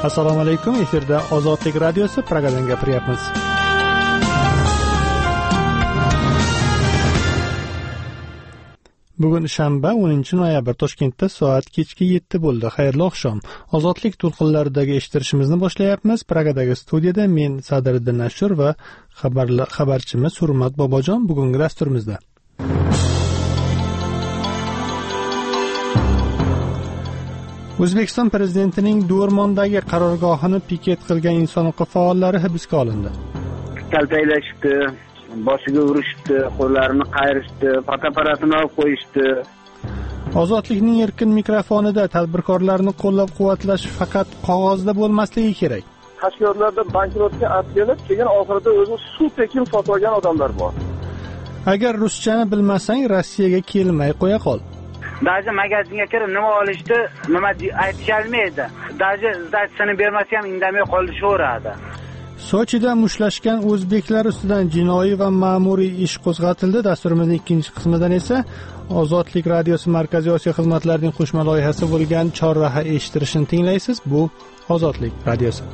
Assalomu alaykum, efirda Ozodlik radiosi, Pragadan gapiryapmiz. Bugun shanba 10-noyabr, Toshkentda soat kechki 7 bo'ldi. Xayrli oqshom. Ozodlik to'lqinlaridagi eshittirishimizni boshlayapmiz. Pragadagi studiyada men Sadriddin Ashur va xabarchimiz Hurmat Bobojon bugungi dasturimizda. O'zbekiston prezidentining Do'rmondagi qarorgohini piket qilgan inson huquq faollari hibsga olindi. Kaltaklashibdi, boshiga urishibdi, qo'llarini qayrishdi, fotoapparatini olib qo'yishdi. Ozodlikning erkin mikrofonida tadbirkorlarni qo'llab-quvvatlash faqat qog'ozda bo'lmasligi kerak. Qashqadaryoda bankrotga atkelib, keyin oxirida o'zi suv tekin sotib olgan odamlar bor. Agar ruschani bilmasang, Rossiyaga kelmay qo'ya qol. Даже magazinga kirib nima olishdi, nima aytisholmaydi. Даже sdatsiyani bermasa ham indamay qolishaveradi. Sochida mushtlashgan o'zbeklar ustidan jinoiy va ma'muriy ish qo'zg'atildi. Dasturimizning ikkinchi qismidan esa Ozodlik radiosi Markaziy Osiyo xizmatlarining qo'shma loyihasi bo'lgan chorraha eshittirishini tinglaysiz. Bu Ozodlik radiosi.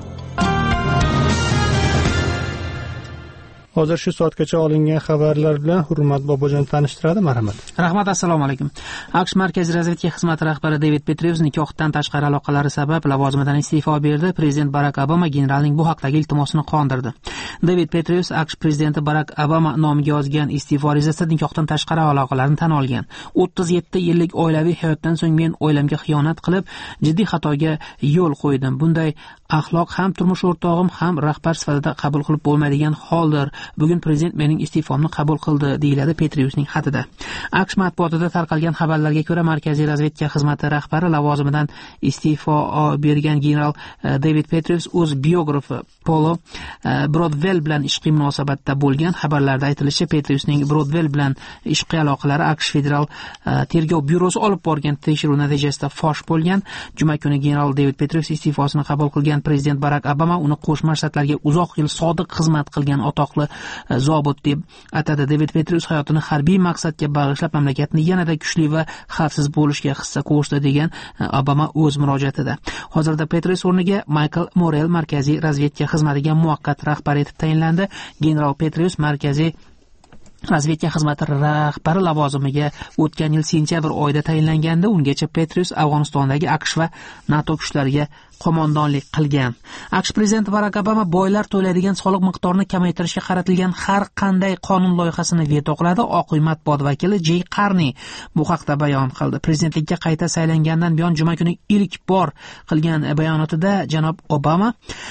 Hozir shu soatgacha olingan xabarlar bilan Hurmat Bobojon tanishtiradi. Marhamat. Rahmat, assalomu alaykum. AQSh Markaziy razvedka xizmati rahbari David Petraeus nikohdan tashqari aloqalari sabab lavozimidan iste'fo berdi. Prezident Barak Obama generalning bu haqdagi iltimosini qondirdi. David Petraeus AQSh prezidenti Barak Obama nomiga yozgan iste'fo arizasida nikohdan tashqari aloqalarni tan olgan. 37 yillik oilaviy hayotdan so'ng men oilamga xiyonat qilib, jiddiy xatoga yo'l qo'ydim. Bunday axloq ham turmush o'rtog'im ham rahbar sifatida qabul qilib bo'lmaydigan holdir. Bugun prezident mening iste'fomni qabul qildi, deyiladi Petraeusning xatida. AQSh matbuotida tarqalgan xabarlarga ko'ra, Markaziy razvedka xizmati rahbari lavozimidan iste'fo bergan general David Petraeus o'z biografi Polo Brodwell bilan ishqiy munosabatda bo'lgan. Xabarlarda aytilishicha, Petraeusning Brodwell bilan ishqiy aloqalari AQSh federal tergov byurosi olib borgan tekshiruv natijasida fosh bo'lgan. Juma kuni general David Petraeus iste'fosini qabul qilgan. Prezident Barak Obama uni Qo'shma Shtatlarga uzoq yil sodiq xizmat qilgan otoqli zobit deb atadi. David Petraeus hayotini harbiy maqsadga bag'ishlab mamlakatni yanada kuchli va xavfsiz bo'lishga hissa qo'shdi, degan Obama o'z murojaatida. Hozirda Petraeus o'rniga Michael Morel Markaziy razvedka xizmatiga muvaqqat rahbar etib tayinlandi. General Petraeus Markaziy razvedka xizmati rahbari lavozimiga o'tgan yil sentyabr oyida tayinlangandi. Ungacha Petraeus Afg'onistondagi AQSh va NATO kuchlariga qo'mondonlik qilgan. AQSh prezidenti Barak Obama boylar to'laydigan soliq miqdorini kamaytirishga qaratilgan har qanday qonun loyihasini veto qiladi. Oq uy matbuot vakili Jey Qarni bu haqda bayon qildi. Prezidentlikka qayta saylangandan buyon juma kuni ilk bor qilgan bayonotida janob Obama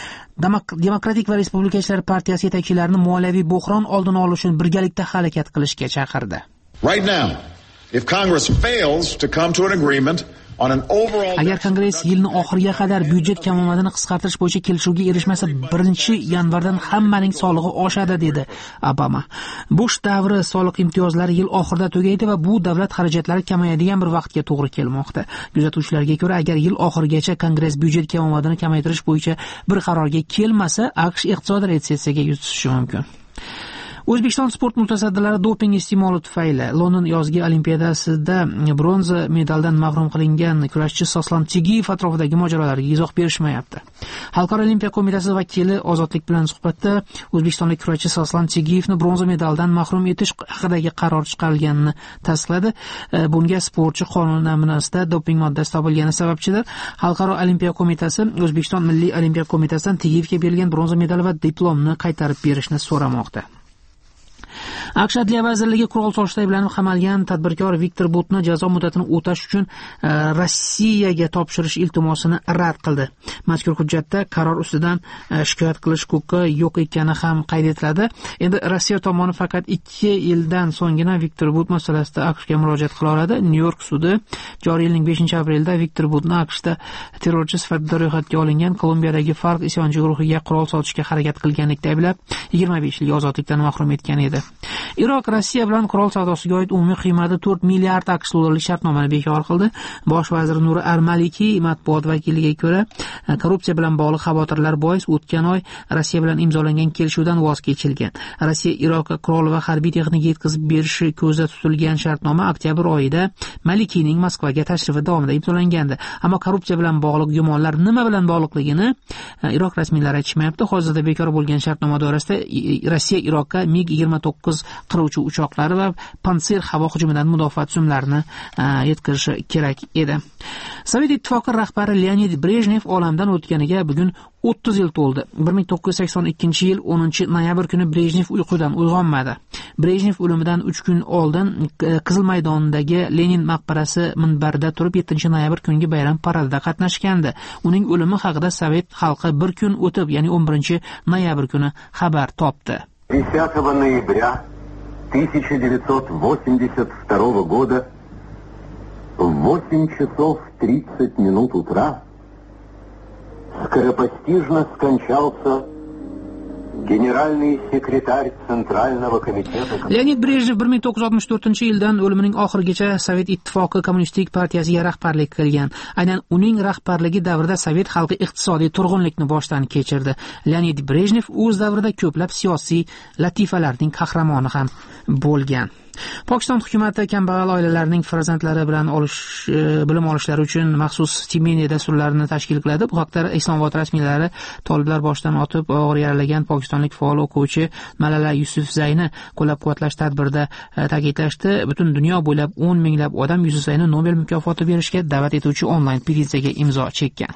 Demokratik va Respublikachilar partiyasi yetakchilarini moliyaviy bo'hron oldini olish uchun birgalikda harakat qilishga chaqirdi. Right now, if Congress fails to come to an agreement on an overall Agar Kongress yilning oxiriga qadar byudjet kamomadini qisqartirish bo'yicha kelishuvga erishmasa, 1-yanvardan hammaning solig'i oshadi, dedi Obama. Bush davri soliq imtiyozlari yil oxirida tugaydi va bu davlat xarajatlari kamayadigan bir vaqtga to'g'ri kelmoqda. Kuzatuvchilarga ko'ra, agar yil oxirigacha Kongress byudjet kamomadini kamaytirish bo'yicha bir qarorga kelmasa, AQSh iqtisodiy retsessiyaga yuz tutishi mumkin. O'zbekiston sport mutasaddilari doping iste'moli tufayli London yozgi olimpiadasida bronza medaldan mahrum qilingan kurashchi Soslan Chigiyev atrofidagi mojarolarga izoh berishmayapti. Xalqaro olimpiya qo'mitasi vakili Ozodlik bilan suhbatda o'zbekistonlik kurashchi Soslan Chigiyevni bronza medaldan mahrum etish haqidagi qaror chiqarilganini tasdiqladi. Bunga sportchi qonun namunasida doping moddasi topilgani sababchidir. Xalqaro olimpiya qo'mitasi O'zbekiston Milliy olimpiya qo'mitasidan Chigiyevga berilgan bronza medal va diplomni qaytarib berishni so'ramoqda. AQSh Adliya vazirligi qurol solishda ayblanib qamalgan tadbirkor Viktor Butni jazo muddatini o'tash uchun Rossiyaga topshirish iltimosini rad qildi. Mazkur hujjatda qaror ustidan shikoyat qilish huquqi yo'q ekani ham qayd etiladi. Endi Rossiya tomoni faqat 2 yildan so'nggina Viktor But masalasida AQShga murojaat qila oladi. Nyu-York sudi joriy yilning 5-aprelda Viktor Butni AQShda terrorchi sifatida ro'yxatga olingan Kolumbiyadagi Farc isyonchi guruhiga qurol sotishga harakat qilganlikda ayblab, 25 yilga ozodlikdan mahrum etgan edi. Iroq Rossiya bilan qurol savdosiga oid umumiy qiymati 4 milliard AQSh dollarlik shartnomani bekor qildi. Bosh vazir Nuri al-Maliki matbuot vakiliga ko'ra, korrupsiya bilan bog'liq xavotirlar bois o'tgan oy Rossiya bilan imzolangan kelishuvdan voz kechilgan. Rossiya Iroqqa qurol va harbiy texnika yetkazib berishi ko'zda tutilgan shartnoma oktyabr oyida Malikining Moskvaga tashrifi davomida imzolangandi. Ammo korrupsiya bilan bog'liq gumonlar nima bilan bog'liqligini Iroq rasmiylari aytishmayapti. Hozirda bekor bo'lgan shartnoma doirasida Rossiya Iroqqa MiG-29 qiruvchi uchoqlari va Pantsir havo hujumidan mudofaa tizimlarini yetkazishi kerak edi. Sovet Ittifoqi rahbari Leonid Brejnev olamdan o'tganiga bugun 30 yil to'ldi. 1982-yil 10-noyabr kuni Brejnev uyqudan uyg'onmadi. Brejnev o'limidan 3 kun oldin Qizil maydondagi Lenin maqbarasi minbarida turib 7-noyabr kungi bayram paradida qatnashgandi. Uning o'limi haqida Sovet xalqi bir kun o'tib, ya'ni 11-noyabr kuni xabar topdi. 10 ноября 1982 года в 8 часов 30 минут утра скоропостижно скончался генеральный секретарь Центрального комитета. Leonid Brejnev 1964-yildan o'limining oxirigacha Sovet Ittifoqi Kommunistik partiyasiga rahbarlik qilgan. Aynan uning rahbarligi davrida Sovet xalqi iqtisodiy turg'unlikni boshdan kechirdi. Leonid Brejnev o'z davrida ko'plab siyosiy latifalarning qahramoni ham bo'lgan. Pokiston hukumati kambag'al oilalarning farzandlari bilan bilim olishlari uchun maxsus stipendiya dasturlarini tashkil qiladi. Bu haqda Islomobod rasmiylari toliblar boshdan otib og'ir yaralagan pokistonlik faol o'quvchi Malala Yusufzayni qo'llab-quvvatlash tadbirida ta'kidlashdi. Butun dunyo bo'ylab 10 minglab odam Yusufzayni Nobel mukofoti berishga da'vat etuvchi onlayn petitsiyaga imzo chekkan.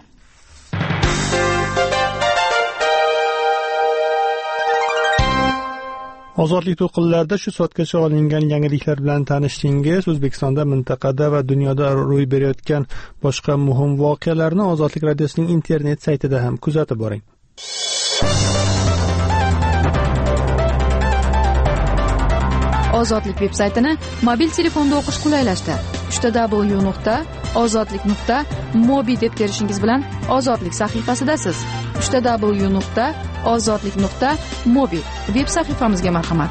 Ozodlik to'lqinlarida shu soatgacha olingan yangiliklar bilan tanishdingiz. O'zbekistonda, mintaqada va dunyoda ro'y berayotgan boshqa muhim voqealarni Ozodlik radiosining internet saytida ham kuzatib boring. Ozodlik veb-saytini mobil telefonda o'qish qulaylashdi. www.ozodlik.mobi deb terishingiz bilan Ozodlik sahifasidasiz. www.ozodlik.mobi veb sahifamizga marhamat.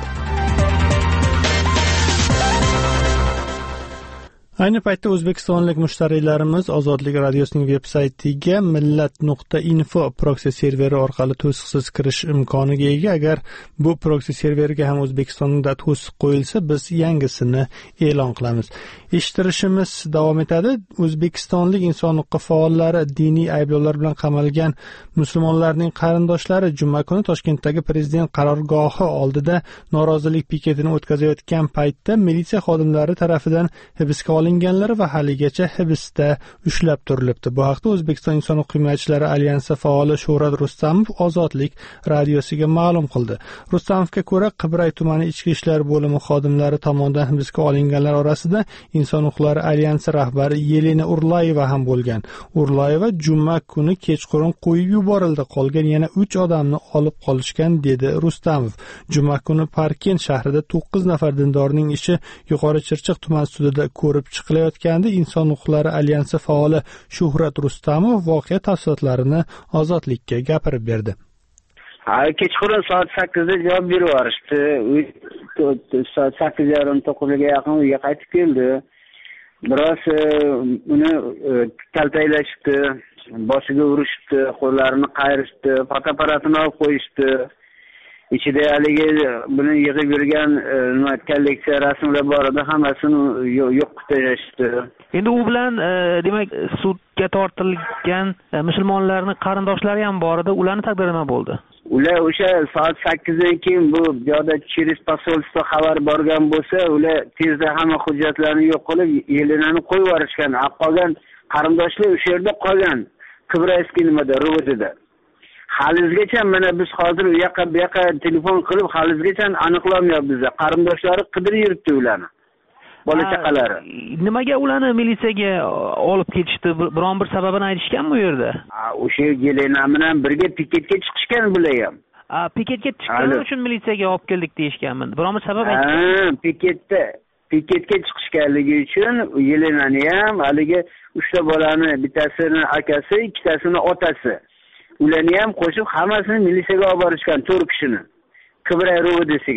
Ayni paytda o'zbekistonlik mushtariylarimiz Ozodlik radiosining veb-saytiga millat.info proksi serveri orqali to'siqsiz kirish imkoniga ega. Agar bu proksi serverga ham O'zbekistonda to'siq qo'yilsa, biz yangisini e'lon qilamiz. Eshittirishimiz davom etadi. O'zbekistonlik inson huquqi faollari diniy ayblovlar bilan qamalgan musulmonlarning qarindoshlari juma kuni Toshkentdagi prezident qarorgohi oldida norozilik piketini o'tkazayotgan paytda militsiya xodimlari tomonidan hibsga olinganlar va haligacha hibsda ushlab turilibdi. Bu haqda O'zbekiston inson huquq himoyachilari alyansi faoli Shuhrat Rustamov Ozodlik radiosiga ma'lum qildi. Rustamovga ko'ra, Qibray tumani ichki ishlar bo'limi xodimlari tomonidan hibsga olinganlar orasida inson huquqlari alyansi rahbari Yelena Urlayeva ham bo'lgan. Urlayeva juma kuni kechqurun qo'yib yuborildi. Qolgan yana 3 odamni olib qolishgan, dedi Rustamov. Juma kuni Parkent shahrida 9 nafar dindorning ishi Yuqori Chirchiq tuman sudida ko'rib chiqilayotgandi. Inson huquqlari alyansi faoli Shuhrat Rustamov voqea tafsilotlarini Ozodlikka gapirib berdi. Kechqurun soat 8da javob berib yuborishdi. Soat 8:30-9 ga yaqin uyga qaytib keldi. Biroz uni kaltaklashdi, boshiga urishdi, qo'llarini qayrishdi, fotoapparatini olib qo'yishdi. Ichida haligi buni yig'ib yurgan kolleksiya rasmlar bor edi, hammasini yo'q qilib tashlashdi. Endi u bilan demak sudga tortilgan musulmonlarning qarindoshlari ham bor edi. Ularning taqdiri nima bo'ldi? Ular o'sha soat 8dan keyin bu yo'da через посольство xabar borgan bo'lsa, ular tezda hamma hujjatlarni yo'q qilib, Yelenani qo'yib yuborishgan. Qolgan qarindoshlar o'sha yerda qolgan. Kibrayskiy nimada, Rovodida. Halizgacha mana biz hozir u yoqqa bu yoqqa telefon qilib halizgacha aniqlamayapmiz. Qarindoshlari qidirib yuribdi ularni. Bola chaqalari. Nimaga ularni militsiyaga olib ketishdi? Biron bir sababini aytishganmi bu yerda? O'sha Yelena bilan birga piketga chiqishgan bular ham. Piketga chiqqani uchun militsiyaga olib keldik deyishganmi? Biron bir sabab aytishgan? Piketga chiqishganligi uchun Yelenani ham haligi 3 ta bolani, bittasini akasi, ikkitasini otasi. Ularni ham qo'shib hammasini militsiyaga olib borishgan 4 kishini. Qibray Rovodisiga.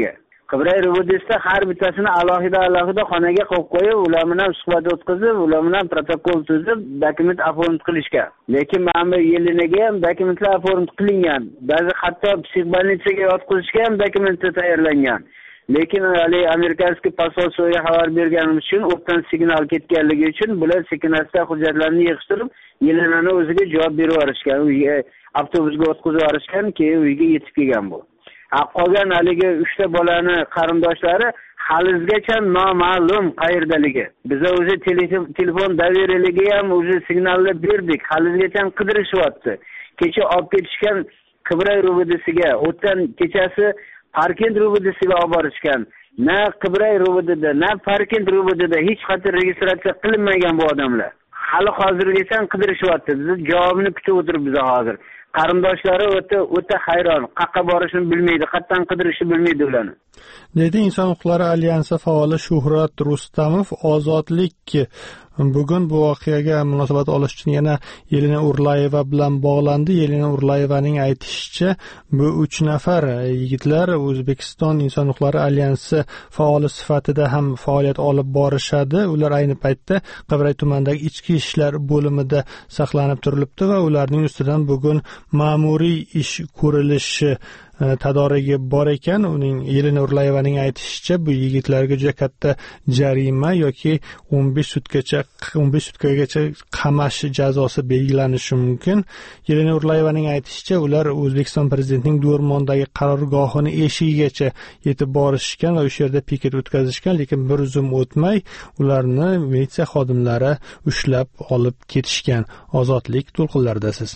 Qibray Rubudisda har bittasini alohida xonaga qo'yib qo'yib, ular bilan suhbat o'tkazib, ular bilan protokol tuzib, dokument oformit qilishgan. Lekin mana bu Yelinaga ham dokumentlar oformit qilingan. Ba'zi hatto psixbolnitsaga yotqizishga ham dokumentlar tayyorlangan. Lekin hali amerikanskiy posolstvoga xabar berganimiz uchun o'tdan signal ketganligi uchun bular sekinasta hujjatlarni yig'ishtirib, Yelinani o'ziga javob berib yuborishgan. Uyga avtobusga o'tkazib yuborishgan, keyin uyga yetib kelgan bu. Qolgan haligi 3 ta bolani qarindoshlari halizgacha noma'lum qayerdaligi. Biz o'zi telefon daveriligiga ham o'zi signallar berdik. Halizgacha qidirishyapti. Kecha olib ketishgan Qibray Rubudisiga, o'tdan kechasi Parkent Rubudisiga olib borishgan. Na Qibray Rubudida, na Parkent Rubudida hech qanday registratsiya qilinmagan bu odamlar. Hali hozirgacha qidirishyapti. Biz javobini kutib o'tiribmiz hozir. Qarindoshlari o'ta hayron, qayerga borishini bilmaydi, qayerdan qidirishni bilmaydi ularni. Dedi Inson huquqlari alyansi faoli Shuhrat Rustamov. Ozodlik bugun bu voqeaga munosabat olish uchun yana Yelina Urlayeva bilan bog'landi. Yelina Urlayevaning aytishicha, bu 3 nafar yigitlar O'zbekiston Inson huquqlari alyansi faoli sifatida ham faoliyat olib borishadi. Ular ayni paytda Qibray tumanidagi ichki ishlar bo'limida saqlanib turilibdi va ularning ustidan bugun ma'muriy ish ko'rilishi tadorigi bor ekan. Uning Yelina Urlayevaning aytishicha, bu yigitlarga juda katta jarima yoki 15 sutkagacha qamash jazosi belgilanishi mumkin. Yelina Urlayevaning aytishicha, ular O'zbekiston prezidentining Do'rmondagi qarorgohini eshigigacha yetib borishgan va o'sha yerda piket o'tkazishgan, lekin bir zum o'tmay ularni militsiya xodimlari ushlab olib ketishgan. Ozodlik to'lqinlaridasiz.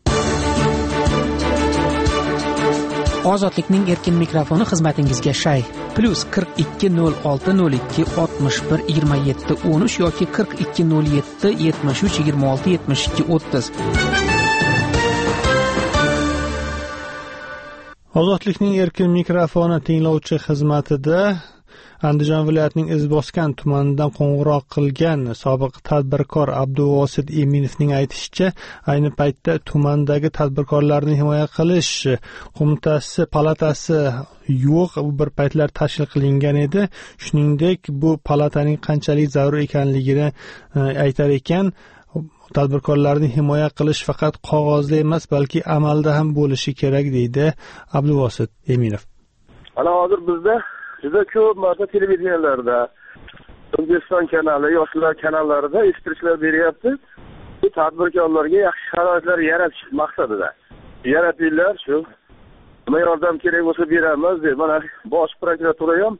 Ozodlikning erkin mikrofoni xizmatingizga shay. +42 06 02 61 27 13 yoki 42 07 73 26 72 30. Ozodlikning erkin mikrofoni tinglovchi xizmatida Andijon viloyatining Izboskan tumanidan qo'ng'iroq qilgan sobiq tadbirkor Abduvosid Eminovning aytishicha, ayni paytda tumandagi tadbirkorlarni himoya qilish qo'mitasi, palatasi yo'q, bir paytlar tashkil qilingan edi. Shuningdek, bu palataning qanchalik zarur ekanligini aytar ekan. Tadbirkorlarni himoya qilish faqat qog'ozda emas, balki amalda ham bo'lishi kerak, deydi Abduvosid Eminov. Ana hozir bizda juda ko'p marta televideniyalarda, O'zbekiston kanali, yoshlar kanallarida eshittirishlar beryapti. Bu tadbirkorlarga yaxshi sharoitlar yaratish maqsadida. Yaratinglar, shu nima yordam kerak bo'lsa beramiz deb, mana bosh prokuratura ham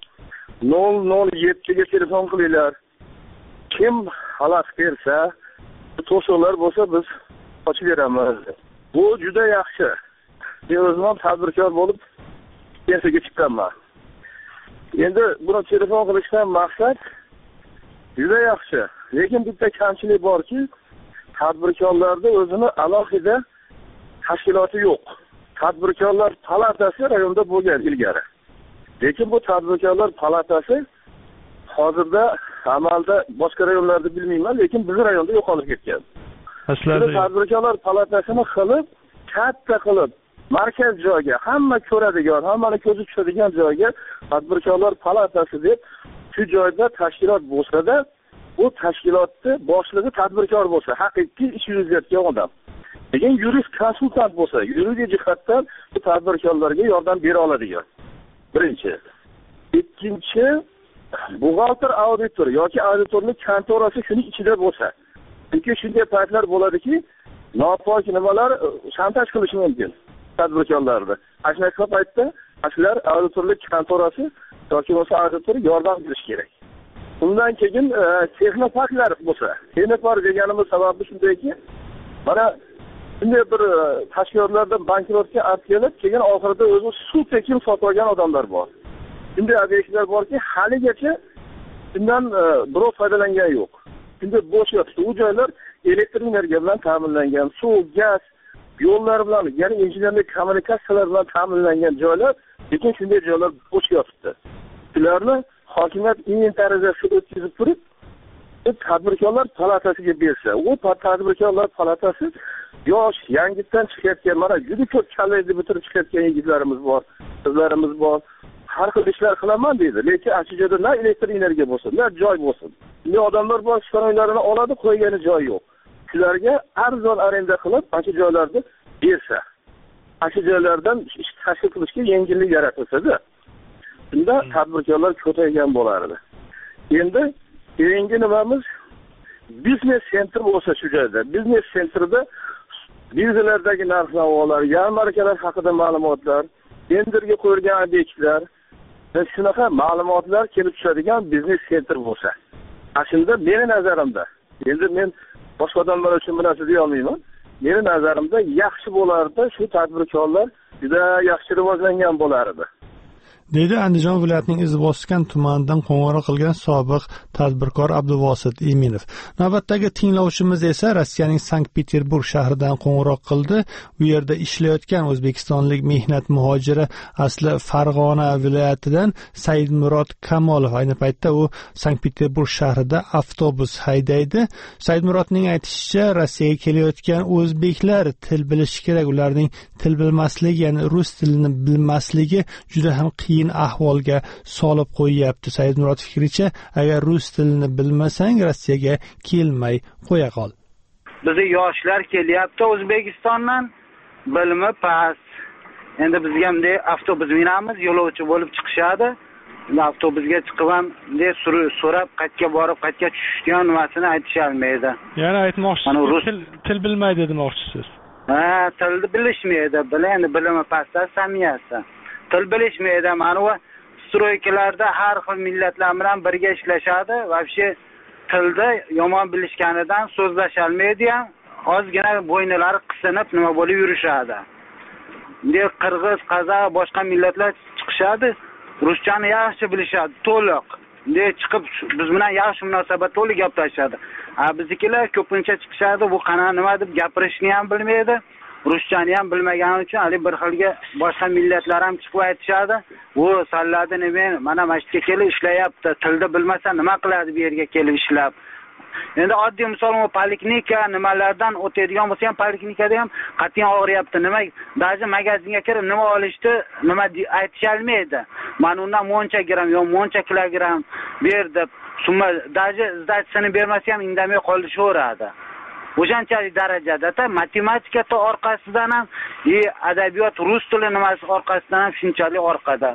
007 ga telefon qilinglar. Kim xalaqit bersa, to'siqlar bo'lsa biz ochib beramiz. Bu juda yaxshi. Men o'zim ham tadbirkor bo'lib pensiyaga chiqqanman. Endi buni telefon qilishdan maqsad juda yaxshi. Lekin bitta kamchilik borki, tadbirkorlarda o'zini alohida tashkiloti yo'q. Tadbirkorlar palatasi rayonda bo'lgan ilgari. Lekin bu tadbirkorlar palatasi hozirda amalda boshqa rayonlarda bilmayman, lekin bizning rayonda yo'qolib ketgan. Aslida tadbirkorlar palatasini qilib, katta qilib, markaz joyga, hamma ko'radigan, hammani ko'zi tushadigan joyga tadbirkorlar palatasi deb shu joyda tashkilot bo'lsa-da, bu tashkilotni boshlig'i tadbirkor bo'lsa, haqiqiy ish yurgizayotgan odam. Lekin yurist konsultant bo'lsa, yuridik jihatdan bu tadbirkorlarga yordam bera oladigan. Birinchi. Ikkinchi, buxgalter auditor yoki auditorning kontorasi shuning ichida bo'lsa. Chunki shunday paytlar bo'ladiki, nopok nimalar shantaj qilishi mumkin tadbirkorlarni. Shunaqa paytda ashlar auditorlik kontorasi yoki bo'lsa auditor yordam berish kerak. Undan keyin texnoparklar bo'lsa, texnopark deganimiz sababi shundayki, mana bunday bir tashkilotlardan bankrotga olib kelib, keyin oxirida o'zi suv tekin sotib olgan odamlar bor. Bunday obyektlar borki, haligacha bundan birov foydalangan yo'q. Shunda bo'sh yotibdi. U joylar elektr energiya bilan ta'minlangan, suv, gaz, yo'llar bilan, ya'ni injenerlik kommunikatsiyalar bilan ta'minlangan joylar, lekin shunday joylar bo'sh yotibdi. Ularni hokimiyat inventarizatsiya o'tkazib turib, tadbirkorlar palatasiga bersa, u tadbirkorlar palatasi yosh, yangitdan chiqayotgan, mana juda ko'p kollejni bitirib chiqayotgan yigitlarimiz bor, qizlarimiz bor. har xil ishlar qilaman deydi, lekin ana joyda na elektr energiya bo'lsin, na joy bo'lsin. Ne odamlar bor, stanoylarini oladi, qo'ygani joy yo'q. Shularga arzon arenda qilib, ana joylarda bersa, ana joylardan ish tashkil qilishga yengillik yaratilsa-da, shunda tadbirkorlar ko'paygan bo'lardi. Endi keyingi nimamiz biznes sentr bo'lsa shu joyda. Biznes sentrda birjalardagi narx-navolar, yarmarkalar haqida ma'lumotlar, tenderga qo'yilgan obyektlar va shunaqa ma'lumotlar kelib tushadigan biznes sentr bo'lsa. Shunda meni nazarimda, endi men boshqa odamlar uchun bu narsa deya olmayman. Meni nazarimda yaxshi bo'lardi, shu tadbirkorlar juda yaxshi rivojlangan bo'lardi. Deydi Andijon viloyatining Izboskan tumanidan qo'ng'iroq qilgan sobiq tadbirkor Abduvosit Iminov. Navbatdagi tinglovchimiz esa Rossiyaning Sankt-Peterburg shahridan qo'ng'iroq qildi. U yerda ishlayotgan o'zbekistonlik mehnat muhojiri asli Farg'ona viloyatidan Saidmurod Kamolov. Ayni paytda u Sankt-Peterburg shahrida avtobus haydaydi. Saidmurodning aytishicha, Rossiyaga kelayotgan o'zbeklar til bilishi kerak. Ularning til bilmasligi, ya'ni rus tilini bilmasligi juda ham qiyin ahvolga solib qo'yyapti. Saidmurod fikricha, agar rus tilini bilmasang Rossiyaga kelmay qo'ya qol. Bizning yoshlar kelyapti O'zbekistondan, bilimi past. Endi bizga ham avtobus minamiz, yo'lovchi bo'lib chiqishadi. Avtobusga chiqib ham so'rab, qayerga borib, qayerga tushishgan nimasini aytisholmaydi. Ya'ni aytmoqchisiz, til bilmaydi demoqchisiz. Tilni bilishmaydi. Endi bilimi past, samiyasi. Til bilishmaydi. Mana bu stroykalarda har xil millatlar bilan birga ishlashadi. Vobshe tilda yomon bilishganidan so'zlasholmaydi ham. Ozgina bo'ynilari qisinib nima bo'lib yurishadi. Endi qirg'iz, qozoq, boshqa millatlar chiqishadi, ruschani yaxshi bilishadi, to'liq. Endi chiqib biz bilan yaxshi munosabat to'liq gaplashadi. Biznikilar ko'pincha chiqishadi, bu qana nima deb gapirishni ham bilmaydi. Ruschani ham bilmagani uchun hali bir xilga boshqa millatlar ham chiqib aytishadi. Bu salladini men mana masjidga kelib ishlayapti. Tilni bilmasa nima qiladi bu yerga kelib ishlab? Endi oddiy misol poliklinika nimalardan o'tadigan bo'lsa ham poliklinikada ham qat'iy og'riyapti. Nima? Ba'zi magazinga kirib nima olishdi, nima aytisholmaydi. Mana undan moncha gram yo moncha kilogram ber deb summa даже sdatsini bermasa ham indamay qolishaveradi. O'shanchalik darajada matematika orqasidan ham, adabiyot, rus tili nimasi orqasidan ham shunchalik orqada.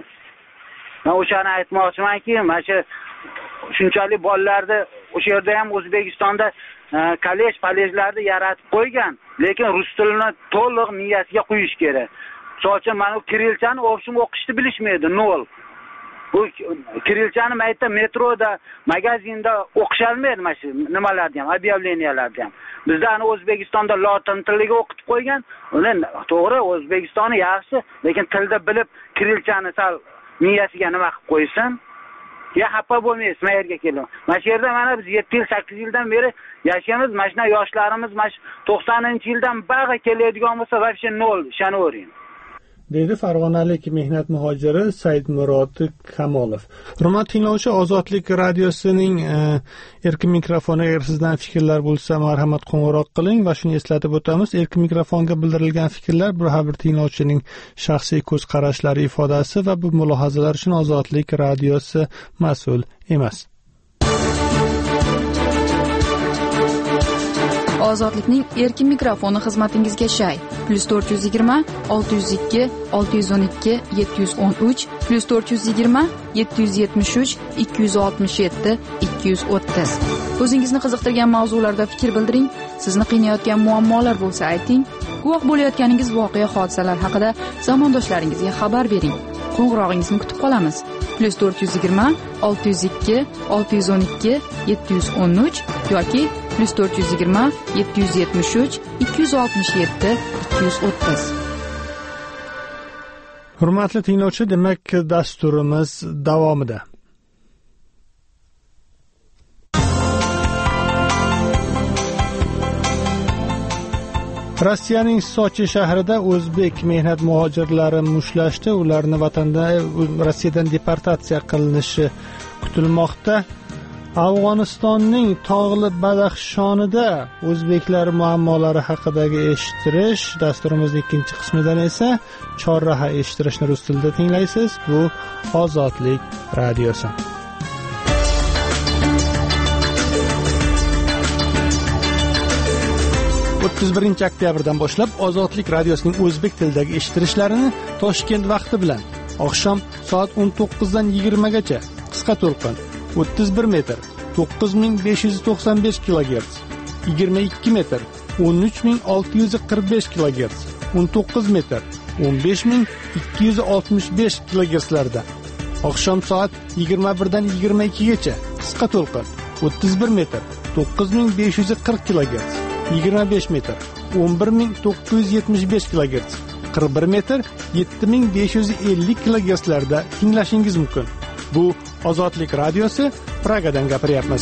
Men o'shani aytmoqchimanki, mana shu shunchalik bolalarni o'sha yerda ham O'zbekistonda kollej-palejlarni yaratib qo'ygan, lekin rus tilini to'liq miyasiga qo'yish kerak. So'chim mana kirilchani o'qishni bilishmaydi, nol. Bu kirilchani maytda metroda, magazinda o'qisholmaydi mana shu nimalarni ham, ob'yavleniyalarni ham. Bizda ana O'zbekistonda lotin tiliga o'qitib qo'ygan. Uni to'g'ri O'zbekistoni yaxshi, lekin tilda bilib kirilchani sal miyasiga nima qilib qo'ysin. Ya xafa bo'lmaysiz, men yerga keldim. Mana shu yerda mana biz 7 yil, 8 yildan beri yashaymiz. Mana shuna yoshlarimiz mana 90-yildan bari keladigan bo'lsa, vobshe nol, ishonavering. Deydi Farg'onalik mehnat muhojiri Saidmurod Kamolov. Hurmatli tinglovchi, Ozodlik radiosining erkin mikrofoniga agar sizdan fikrlar bo'lsa, marhamat qo'ng'iroq qiling va shuni eslatib o'tamiz. Erkin mikrofonga bildirilgan fikrlar bir tinglovchining shaxsiy ko'z qarashlari ifodasi va bu mulohazalar uchun Ozodlik radiosi mas'ul emas. Ozodlikning erkin mikrofoni xizmatingizga shay. +420 602 612 713 +420 773 267 230. O'zingizni qiziqtirgan mavzularda fikr bildiring. Sizni qiynayotgan muammolar bo'lsa ayting. Guvoh bo'layotganingiz voqea hodisalar haqida zamondoshlaringizga xabar bering. Qo'ng'irog'ingizni kutib qolamiz. +420 602 612 713 yoki +420 773 267 230. Hurmatli tinglovchi, demak dasturimiz davomida. Rossiyaning Sochi shahrida o'zbek mehnat muhojirlari mushlashdi. Ularni vatanda Rossiyadan deportatsiya qilinishi kutilmoqda. Afg'onistonning tog'li Badaxshonida o'zbeklar muammolari haqidagi eshittirish dasturimizning ikkinchi qismidan esa chorraha eshittirishni rus tilida tinglaysiz. Bu Ozodlik radiosi. 31 oktyabrdan boshlab Ozodlik radiosining o'zbek tilidagi eshittirishlarini Toshkent vaqti bilan oqshom soat 19 dan 20 gacha qisqa to'lqin 31 metr 9595 kHz, 22 metr 13645 kHz, 19 metr 15265 kHz larda. Oqshom soat 21 dan 22 gacha qisqa to'lqin 31 metr 9540 kHz, 25 metr 11975 kHz, 41 metr 7550 kHz larda tinglashingiz mumkin. Bu Ozodlik radiosi, Pragadan gapiryapmiz.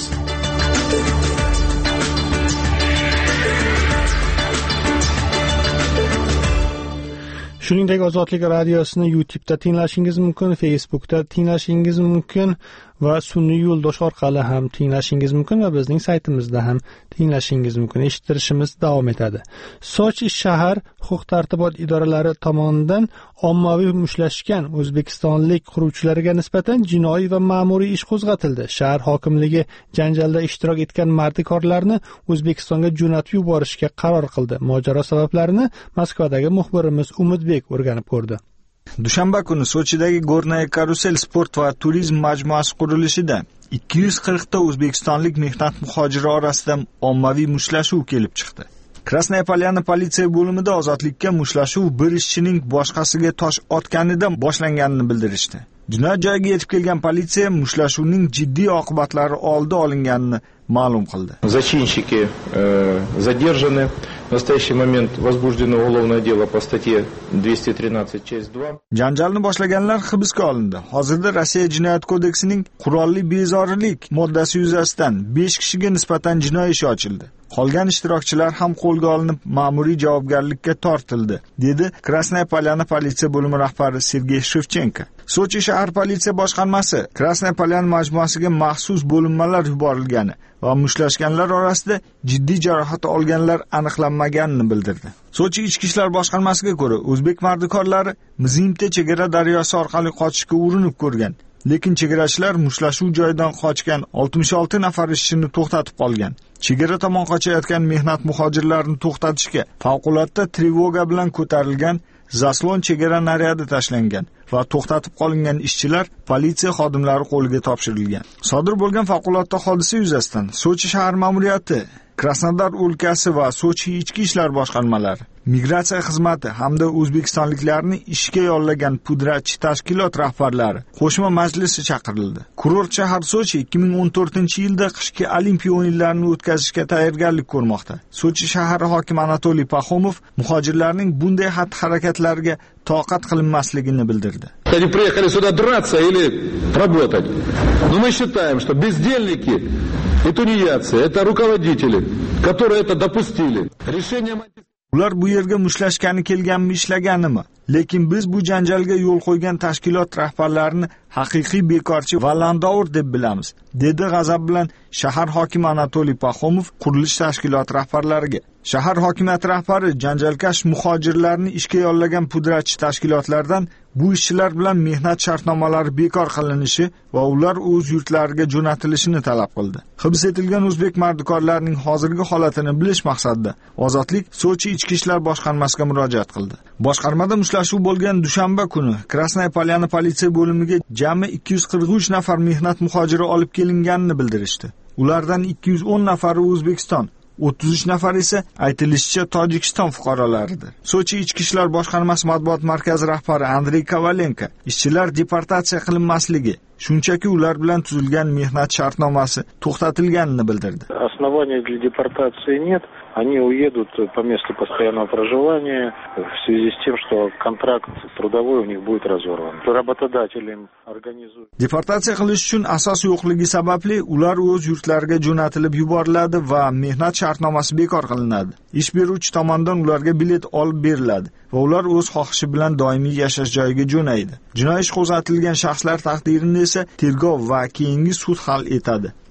Shuningdek, Ozodlik radiosini YouTube'da tinglashingiz mumkin, Facebook'da tinglashingiz mumkin va sun'iy yo'ldosh orqali ham tinglashingiz mumkin va bizning saytimizda ham tinglashingiz mumkin. Eshittirishimiz davom etadi. Sochi shahar huquq-tartibot idoralari tomonidan ommaviy mushtlashgan o'zbekistonlik quruvchilarga nisbatan jinoiy va ma'muriy ish qo'zg'atildi. Shahar hokimligi janjalda ishtirok etgan mardikorlarni O'zbekistonga jo'natib yuborishga qaror qildi. Mojaro sabablarini Moskvadagi muxbirimiz Umidbek o'rganib ko'rdi. Dushanba kuni Sochidagi Gornaya Karusel sport va turizm majmuasi qurilishida 240 ta o'zbekistonlik mehnat muhojiri orasida ommaviy mushtlashuv kelib chiqdi. Krasnaya Polyana politsiya bo'limida ozodlikka mushtlashuv bir ishchining boshqasiga tosh otganidan boshlanganini bildirishdi. Jinoyat joyiga yetib kelgan politsiya mushtlashuvining jiddiy oqibatlari oldi olinganini ma'lum qildi. Зачинщики задержаны. В настоящий момент возбуждено уголовное дело по статье 213 часть 2. Janjalni boshlaganlar hibsga olindi. Hozirda Rossiya Jinoyat kodeksining qurolli bezorilik moddasi yuzasidan 5 kishiga nisbatan jinoiy ish ochildi. Qolgan ishtirokchilar ham qo'lga olinib, ma'muriy javobgarlikka tortildi, dedi Krasnaya Polyana politsiya bo'limi rahbari Sergey Shevchenko. Sochi shahar politsiya boshqarmasi Krasnaya Polyana majmuasiga maxsus bo'linmalar yuborilgani va mushlashganlar orasida jiddiy jarohat olganlar aniqlanmaganini bildirdi. Sochi ichki ishlar boshqarmasiga ko'ra, o'zbek mardikorlari Mizimte chegara daryosi orqali qochishga urinib ko'rgan. Lekin chegarachilar mushlashuv joyidan qochgan 66 nafar ishchini to'xtatib qolgan. Chegara tomon qochayotgan mehnat muhojirlarini to'xtatishga favqulodda trevoga bilan ko'tarilgan zaslon chegara naryadi tashlangan va to'xtatib qolingan ishchilar politsiya xodimlari qo'liga topshirilgan. Sodir bo'lgan favqulodda hodisa yuzasidan Sochi shahar ma'muriyati, Krasnodar o'lkasi va Sochi ichki ishlar boshqarmalari, migratsiya xizmati hamda o'zbekistonliklarni ishga yollagan pudratchi tashkilot rahbarlari qo'shma majlisi chaqirildi. Kurort shahar Sochi 2014-yilda qishki Olimpiya o'yinlarini o'tkazishga tayyorgarlik ko'rmoqda. Sochi shahar hokimi Anatoliy Paxomov muhojirlarning bunday xatti-harakatlariga toqat qilinmasligini bildirdi. Они приехали сюда драться или работать. Но мы считаем, что бездельники и тунеядцы это руководители, которые это допустили. Решение Ular bu yerga mushlashgani kelganmi, ishlaganimi? Lekin biz bu janjalga yo'l qo'ygan tashkilot rahbarlarini haqiqiy bekorchi va landovur deb bilamiz, dedi g'azab bilan shahar hokimi Anatoliy Paxomov qurilish tashkiloti rahbarlariga. Shahar hokimiyati rahbari janjalkash muhojirlarni ishga yollagan pudratchi tashkilotlardan bu ishchilar bilan mehnat shartnomalari bekor qilinishi va ular o'z yurtlariga jo'natilishini talab qildi. Hibs etilgan o'zbek mardikorlarining hozirgi holatini bilish maqsadida Ozodlik Sochi ichki ishlar boshqarmasiga murojaat qildi. Boshqarmada mushtlashuv bo'lgan dushanba kuni Krasnaya Polyana politsiya bo'limiga jami 243 nafar mehnat muhojiri olib kelinganini bildirishdi. Ulardan 210 nafari O'zbekiston, 33 nafar esa aytilishicha Tojikiston fuqarolaridir. Sochi ichki ishlar boshqarmasi matbuot markazi rahbari Andrey Kovalenko ishchilar deportatsiya qilinmasligi, shunchaki ular bilan tuzilgan mehnat shartnomasi to'xtatilganini bildirdi. Оснований для депортации нет. Они уедут по месту постоянного проживания в связи с тем, что контракт трудовой у них будет разорван. Работодатель им организует. Deportatsiya qilish uchun asos yo'qligi sababli ular o'z yurtlariga jo'natilib yuboriladi va mehnat shartnomasi bekor qilinadi. Ish beruvchi tomonidan ularga bilet olib beriladi va ular o'z xohishi bilan doimiy yashash joyiga jo'naydi. Jinoiy ish qo'zg'atilgan shaxslar taqdirini esa tergov va keyingi sud hal etadi.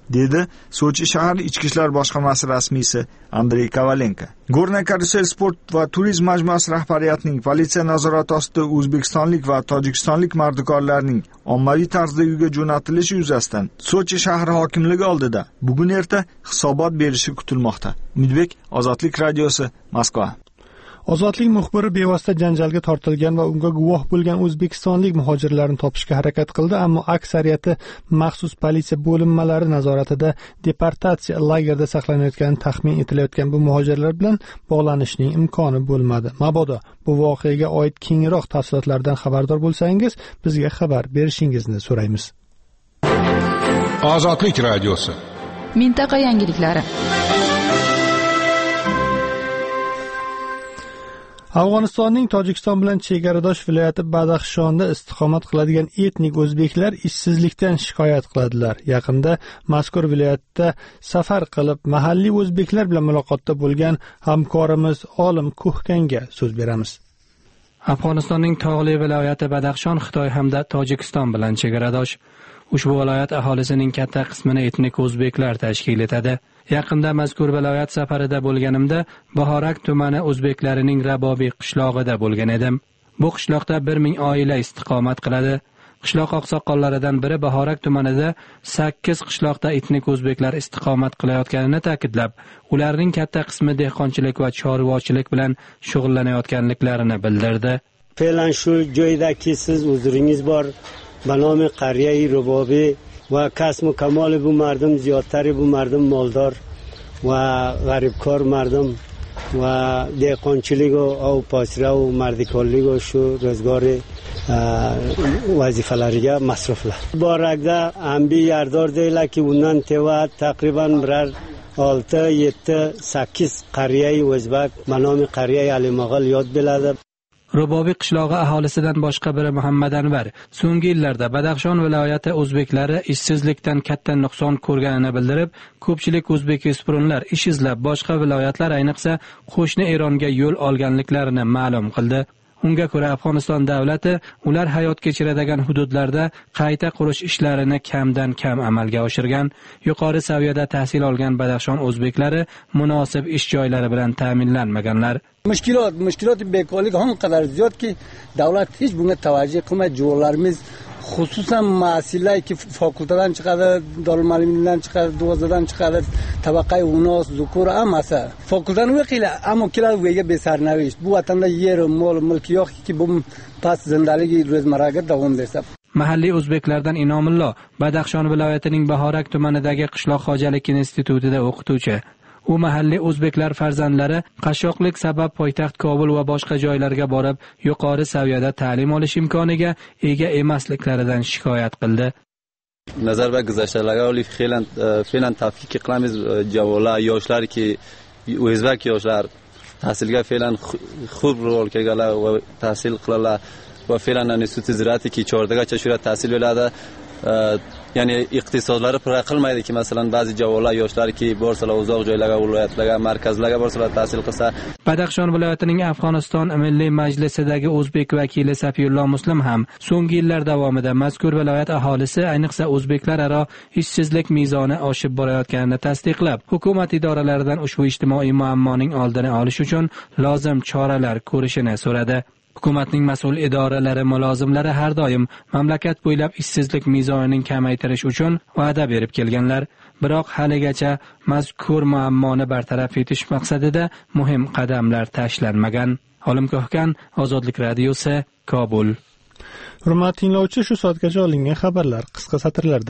dedi Sochi shahar ichki ishlar boshqarmasi rasmiysi Andrey Kovalenko. Gornoy Karusel sport va turizm majmuasi rahbariyatining politsiya nazorati ostida o'zbekistonlik va tojikistonlik mardikorlarning ommaviy tarzda uyga jo'natilishi yuzasidan Sochi shahri hokimligi oldida bugun erta hisobot berishi kutilmoqda. Umidbek, Ozodlik radiosi, Moskva. Ozodlik muxbiri bevosita janjalga tortilgan va unga guvoh bo'lgan o'zbekistonlik muhojirlarni topishga harakat qildi, ammo aksariyati maxsus politsiya bo'linmalari nazoratida deportatsiya lagerda saqlanayotgani taxmin etilayotgan bu muhojirlar bilan bog'lanishning imkoni bo'lmadi. Mabodo bu voqeaga oid kengroq tafsilotlardan xabardor bo'lsangiz, bizga xabar berishingizni so'raymiz. Ozodlik radiosi. Mintaqa yangiliklari. Afg'onistonning Tojikiston bilan chegaradosh viloyati Badaxshonda istiqomat qiladigan etnik o'zbeklar ishsizlikdan shikoyat qiladilar. Yaqinda mazkur viloyatda safar qilib, mahalliy o'zbeklar bilan muloqotda bo'lgan hamkorimiz Olim Kuhkanga so'z beramiz. Afg'onistonning tog'li viloyati Badaxshon Xitoy hamda Tojikiston bilan chegaradosh. Ushbu viloyat aholisining katta qismini etnik o'zbeklar tashkil etadi. Yaqinda mazkur viloyat safarida bo'lganimda Bahorak tumani o'zbeklarining Rabobiy qishlog'ida bo'lgan edim. Bu qishloqda 1000 oila istiqomat qiladi. Qishloq oqsoqollaridan biri Bahorak tumanida 8 qishloqda etnik o'zbeklar istiqomat qilayotganini ta'kidlab, ularning katta qismi dehqonchilik va chorvachilik bilan shug'ullanayotganliklarini bildirdi. Fe'lan shu joydagi siz huzuringiz bor. Banomi qariyai Rabobiy و کسب و کمال بو مردم زیادتری بو مردم مالدار و غریبکار مردم و دهقانچیlik و پاسره و مردیکالیک و شو روزگار وظیفه‌لariga masruflar. Borakda ambi yardor deylar ki undan teva taqriban birar 6, 7, 8 qariyai o'zbek manomi qariyai Alimog'al yod biladi. Robobiy qishlog'i aholisidan boshqa biri Muhammad Anvar so'nggi yillarda Badaxshon viloyati o'zbeklari ishsizlikdan katta nuqson ko'rganini bildirib, ko'pchilik o'zbek o'spirinlar ish izlab boshqa viloyatlar, ayniqsa qo'shni Eronga yo'l olganliklarini ma'lum qildi. Unga ko'ra Afg'oniston davlati ular hayot kechiradigan hududlarda qayta qurish ishlarini kamdan kam amalga oshirgan. Yuqori saviyada tahsil olgan Badaxshon o'zbeklari munosib ish joylari bilan ta'minlanmaganlar. Mushkilot bekorlik hamqadar ziyod ki davlat hech bunga tavajjuh qilmay, jo'rlarimiz xususan masalalar ki fakultadan chiqadi, Darulmalimdan chiqadi, Do'zadan chiqadi, tabaqai unos, zukur amasa. Fakultadan o'qiylar, ammo kelar vega besarnavish. Bu vatanda yer, mol, mulk yo'q ki bu past zindaligi ro'zmaraga davom etsa. Mahalliy o'zbeklardan Inomullo Badaxshon viloyatining Bahorak tumanidagi qishloq xo'jaligi institutida o'qituvchi. U mahalliy o'zbeklar farzandlari qashshoqlik sabab poytaxt Kobul va boshqa joylarga borib, yuqori saviyada ta'lim olish imkoniga ega emasliklaridan shikoyat qildi. Nazar va guzashtalarga olib fe'lan tafkik qilamiz. Javolar yoshlarki o'zbek yoshlar tahsilga fe'lan xo'p rol kelganlar va tahsil qiladilar va fe'lan institut ziraatiki 4gacha shura tahsil beradi. Ya'ni iqtisodlari pira qilmaydi ki, masalan ba'zi javolar yoshlarki borsalar uzoq joylarga, viloyatlarga, markazlarga borsalar tahsil qilsa. Badaxshon viloyatining Afg'oniston Milliy Majlisidagi o'zbek vakili Safiyulloh Muslim ham so'nggi yillar davomida mazkur viloyat aholisi, ayniqsa o'zbeklar aro ishsizlik mezoni oshib borayotganini tasdiqlab, hukumat idoralaridan ushbu ijtimoiy muammoning oldini olish uchun lozim choralar ko'rishini so'radi. Hukumatning mas'ul idoralari mulozimlari har doim mamlakat bo'ylab ishsizlik mezonining kamaytirish uchun va'da berib kelganlar, biroq haligacha mazkur muammoni bartaraf etish maqsadida muhim qadamlar tashlanmagan. Olim Ko'hkan, Ozodlik radiosi, Kobul. Hurmatli tinglovchi, shu soatgacha olingan xabarlar qisqa satrlarda.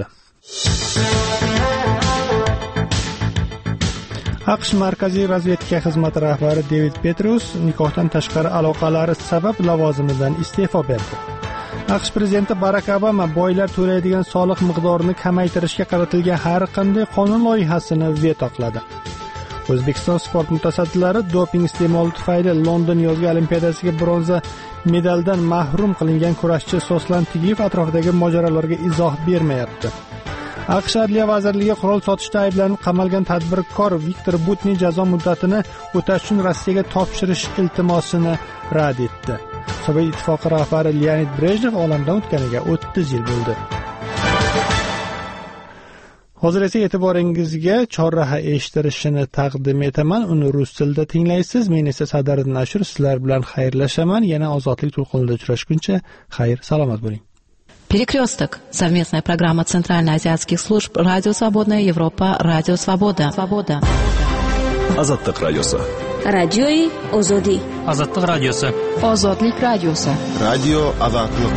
AQSh Markaziy razvedka xizmati rahbari David Petraeus nikohdan tashqari aloqalari sabab lavozimidan iste'fo berdi. AQSh prezidenti Barak Obama boylar to'laydigan soliq miqdorini kamaytirishga qaratilgan har qanday qonun loyihasini veto qiladi. O'zbekiston sport mutasaddilari doping iste'moli tufayli London yozgi olimpiadasiga bronza medaldan mahrum qilingan kurashchi Soslan Tigiyev atrofidagi mojarolarga izoh bermayapti. AQSh Adliya vazirligi qurol sotishda ayblanib qamalgan tadbirkor Viktor Butning jazo muddatini o'tash uchun Rossiyaga topshirish iltimosini rad etdi. Sovet ittifoqi rahbari Leonid Brejnev olamdan o'tganiga 30 yil bo'ldi. Hozir esa e'tiboringizga chorraha eshittirishini taqdim etaman. Uni rus tilida tinglaysiz. Men esa Sadariddin Ashur sizlar bilan xayrlashaman. Yana ozodlik to'lqinida uchrashguncha xayr, salomat bo'ling. Перекресток. Совместная программа Центральноазиатских служб Радио Свободная Европа, Радио Свобода. Ozodlik radiosi. Radioyi Ozodi. Ozodlik radiosi. Ozodlik radiosi. Radio Ozodlik.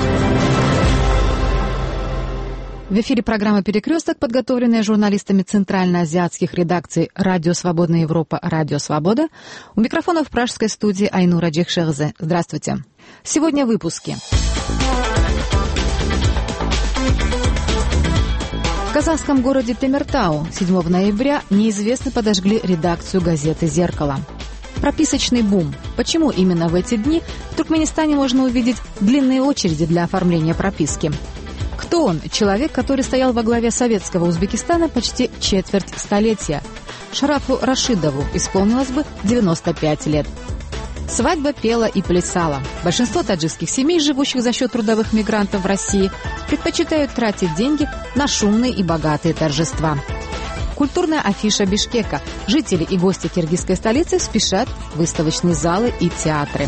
В эфире программа «Перекресток», подготовленная журналистами центральноазиатских редакций «Радио Свободная Европа», «Радио Свобода». У микрофона в пражской студии Айнура Джекшерзе. Здравствуйте. Сегодня в выпуске. В казахском городе Темиртау 7 ноября неизвестно подожгли редакцию газеты «Зеркало». Прописочный бум. Почему именно в эти дни в Туркменистане можно увидеть длинные очереди для оформления прописки? Кто он? Человек, который стоял во главе советского Узбекистана почти четверть столетия. Шарафу Рашидову исполнилось бы 95 лет. Свадьба пела и плясала. Большинство таджикских семей, живущих за счет трудовых мигрантов в России, предпочитают тратить деньги на шумные и богатые торжества. Культурная афиша Бишкека. Жители и гости киргизской столицы спешат в выставочные залы и театры.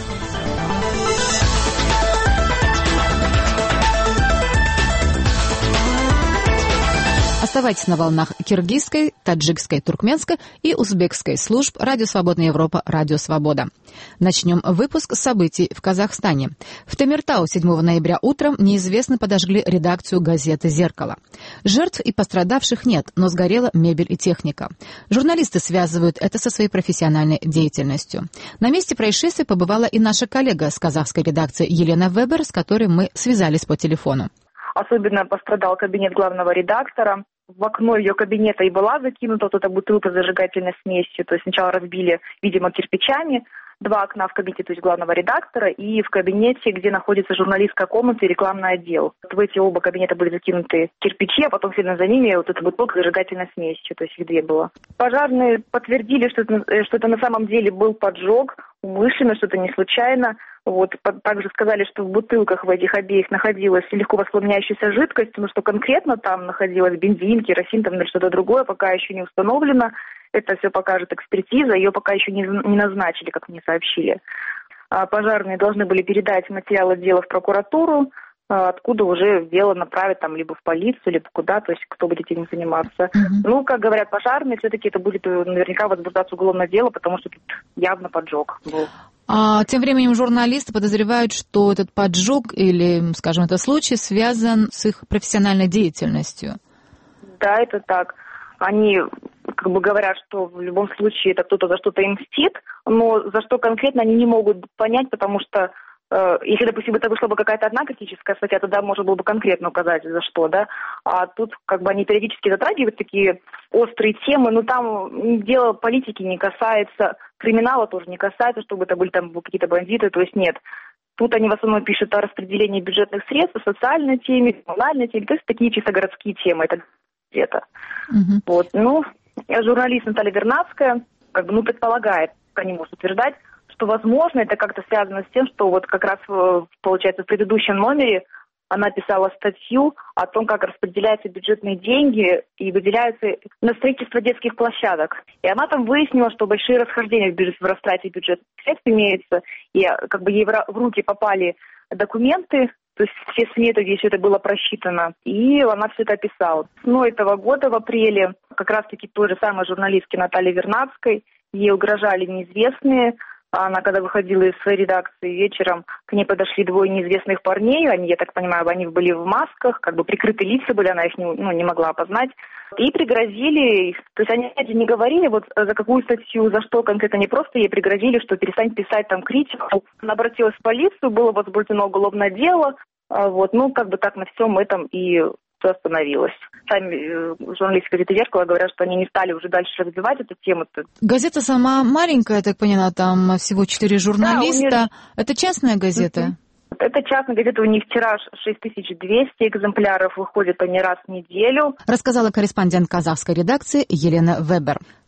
Оставайтесь на волнах киргизской, таджикской, туркменской и узбекской служб Радио Свободная Европа, Радио Свобода. Начнем выпуск с событий в Казахстане. В Темиртау 7 ноября утром неизвестно подожгли редакцию газеты «Зеркало». Жертв и пострадавших нет, но сгорела мебель и техника. Журналисты связывают это со своей профессиональной деятельностью. На месте происшествия побывала и наша коллега с казахской редакции Елена Вебер, с которой мы связались по телефону. Особенно пострадал кабинет главного редактора. В окно ее кабинета и была закинута вот эта бутылка с зажигательной смесью. То есть сначала разбили, видимо, кирпичами. 2 окна в кабинете, то есть главного редактора, и в кабинете, где находится журналистская комната и рекламный отдел. В эти оба кабинета были закинуты кирпичи, а потом следом за ними вот эта бутылка с зажигательной смесью, то есть их 2 было. Пожарные подтвердили, что это на самом деле был поджог, умышленно, что это не случайно. Вот, также сказали, что в бутылках в этих обеих находилась легко воспламеняющаяся жидкость, но что конкретно там находилась бензин, керосин там, или что-то другое, пока еще не установлено. Это все покажет экспертиза, ее пока еще не назначили, как мне сообщили. Пожарные должны были передать материалы дела в прокуратуру, откуда уже дело направят там либо в полицию, либо куда, то есть кто будет этим заниматься. Ну, как говорят пожарные, все-таки это будет наверняка возбуждаться уголовное дело, потому что тут явно поджог был. Тем временем журналисты подозревают, что этот поджог или, скажем, этот случай связан с их профессиональной деятельностью. Да, это так. Они как бы говорят, что в любом случае это кто-то за что-то им мстит, но за что конкретно они не могут понять, потому что если, допустим, это вышла бы какая-то одна критическая статья, тогда можно было бы конкретно указать, за что, да. А тут как бы они периодически затрагивают такие острые темы, но там дело политики не касается, криминала тоже не касается, чтобы это были там какие-то бандиты, то есть нет. Тут они в основном пишут о распределении бюджетных средств, о социальной теме, коммунальной теме, то есть такие чисто городские темы, это где-то. Вот, ну, журналист Наталья Вернадская, как бы, предполагает, не может утверждать, что, возможно, это как-то связано с тем, что вот как раз, получается, в предыдущем номере она писала статью о том, как распределяются бюджетные деньги и выделяются на строительство детских площадок. И она там выяснила, что большие расхождения в растрате бюджетных средств имеются, и как бы ей в руки попали документы, то есть все СМИ, где все это было просчитано, и она все это описала. Но этого года, в апреле, как раз-таки той же самой журналистке Наталье Вернадской, ей угрожали неизвестные. Она, когда выходила из своей редакции вечером, к ней подошли 2 неизвестных парней. Они, я так понимаю, они были в масках, как бы прикрытые лица были, она их не могла опознать. И пригрозили, то есть они, опять же, не говорили, вот за какую статью, за что конкретно, не просто ей пригрозили, что перестань писать там критику. Она обратилась в полицию, было возбуждено уголовное дело. Вот, ну, как бы так на всем этом и все остановилось. Сами журналисты газеты «Зеркало» говорят, что они не стали уже дальше развивать эту тему. Газета сама маленькая, я так поняла, там всего 4 журналиста. Да, это частная газета? Это частная газета, у них тираж 6200 экземпляров, выходит они раз в неделю. Рассказала корреспондент казахской редакции Елена Вебер.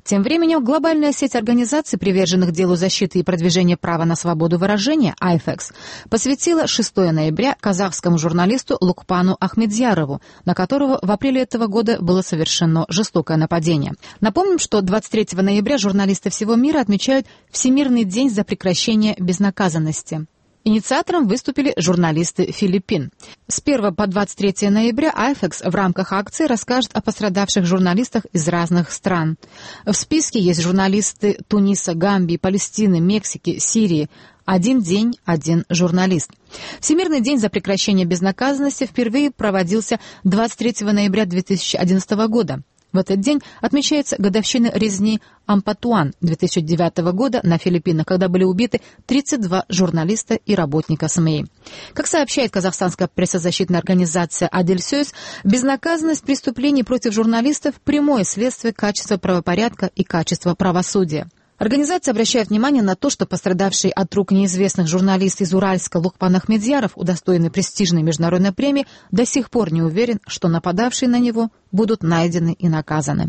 Тем временем глобальная сеть организаций, приверженных делу защиты и продвижения права на свободу выражения, IFEX, посвятила 6 ноября казахскому журналисту Лукпану Ахмедзярову, на которого в апреле этого года было совершено жестокое нападение. Напомним, что 23 ноября журналисты всего мира отмечают Всемирный день за прекращение безнаказанности. Инициатором выступили журналисты Филиппин. С 1 по 23 ноября IFEX в рамках акции расскажет о пострадавших журналистах из разных стран. В списке есть журналисты Туниса, Гамбии, Палестины, Мексики, Сирии. «Один день, один журналист». Всемирный день за прекращение безнаказанности впервые проводился 23 ноября 2011 года. В этот день отмечается годовщина резни Ампатуан 2009 года на Филиппинах, когда были убиты 32 журналиста и работника СМИ. Как сообщает казахстанская прессозащитная организация «Адельсёйс», безнаказанность преступлений против журналистов – прямое следствие качества правопорядка и качества правосудия. Организация обращает внимание на то, что пострадавший от рук неизвестных журналист из Уральска Лукпан Ахмедзяров, удостоенный престижной международной премии, до сих пор не уверен, что нападавшие на него будут найдены и наказаны.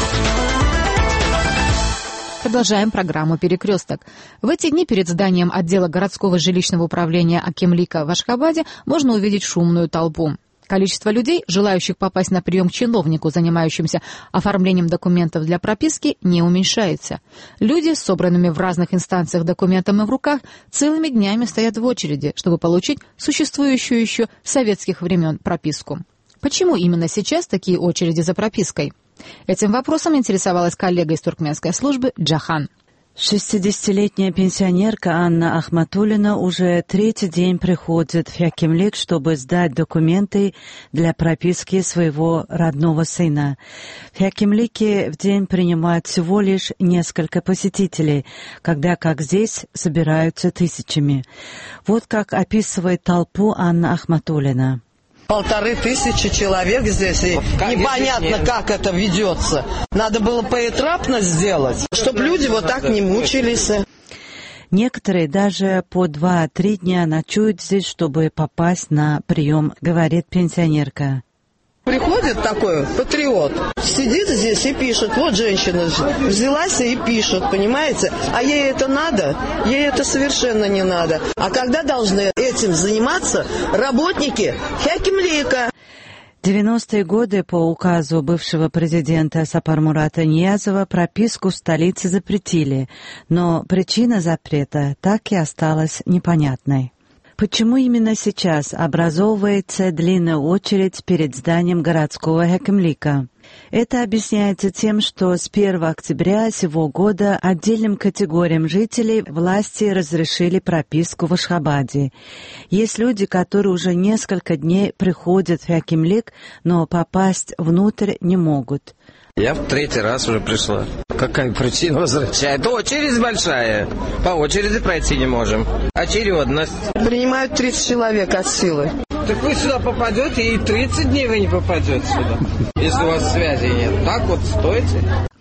Продолжаем программу «Перекресток». В эти дни перед зданием отдела городского жилищного управления Акимлика в Ашхабаде можно увидеть шумную толпу. Количество людей, желающих попасть на прием к чиновнику, занимающимся оформлением документов для прописки, не уменьшается. Люди с собранными в разных инстанциях документами в руках целыми днями стоят в очереди, чтобы получить существующую еще с советских времен прописку. Почему именно сейчас такие очереди за пропиской? Этим вопросом интересовалась коллега из туркменской службы Джахан. 60-летняя пенсионерка Анна Ахматуллина уже 3-й день приходит в Хакимлик, чтобы сдать документы для прописки своего родного сына. В Хакимлике в день принимают всего лишь несколько посетителей, когда, как здесь, собираются тысячами. Вот как описывает толпу Анна Ахматуллина. 1500 человек здесь, и непонятно, как это ведется. Надо было поэтапно сделать, чтобы люди вот так не мучились. Некоторые даже по 2-3 дня ночуют здесь, чтобы попасть на прием, говорит пенсионерка. Приходит такой патриот, сидит здесь и пишет. Вот женщина взялась и пишет, понимаете? А ей это надо? Ей это совершенно не надо. А когда должны этим заниматься работники Хакимлика? 90-е годы по указу бывшего президента Сапармурата Ниязова прописку в столице запретили, но причина запрета так и осталась непонятной. Почему именно сейчас образовывается длинная очередь перед зданием городского Хакимлика? Это объясняется тем, что с 1 октября сего года отдельным категориям жителей власти разрешили прописку в Ашхабаде. Есть люди, которые уже несколько дней приходят в Хакимлик, но попасть внутрь не могут. Я в 3-й раз уже пришла. Какая причина возвращает? Очередь большая. По очереди пройти не можем. Очередность. Принимают 30 человек от силы. Так вы сюда попадете, и 30 дней вы не попадете сюда, если у вас связи нет. Так вот, стойте.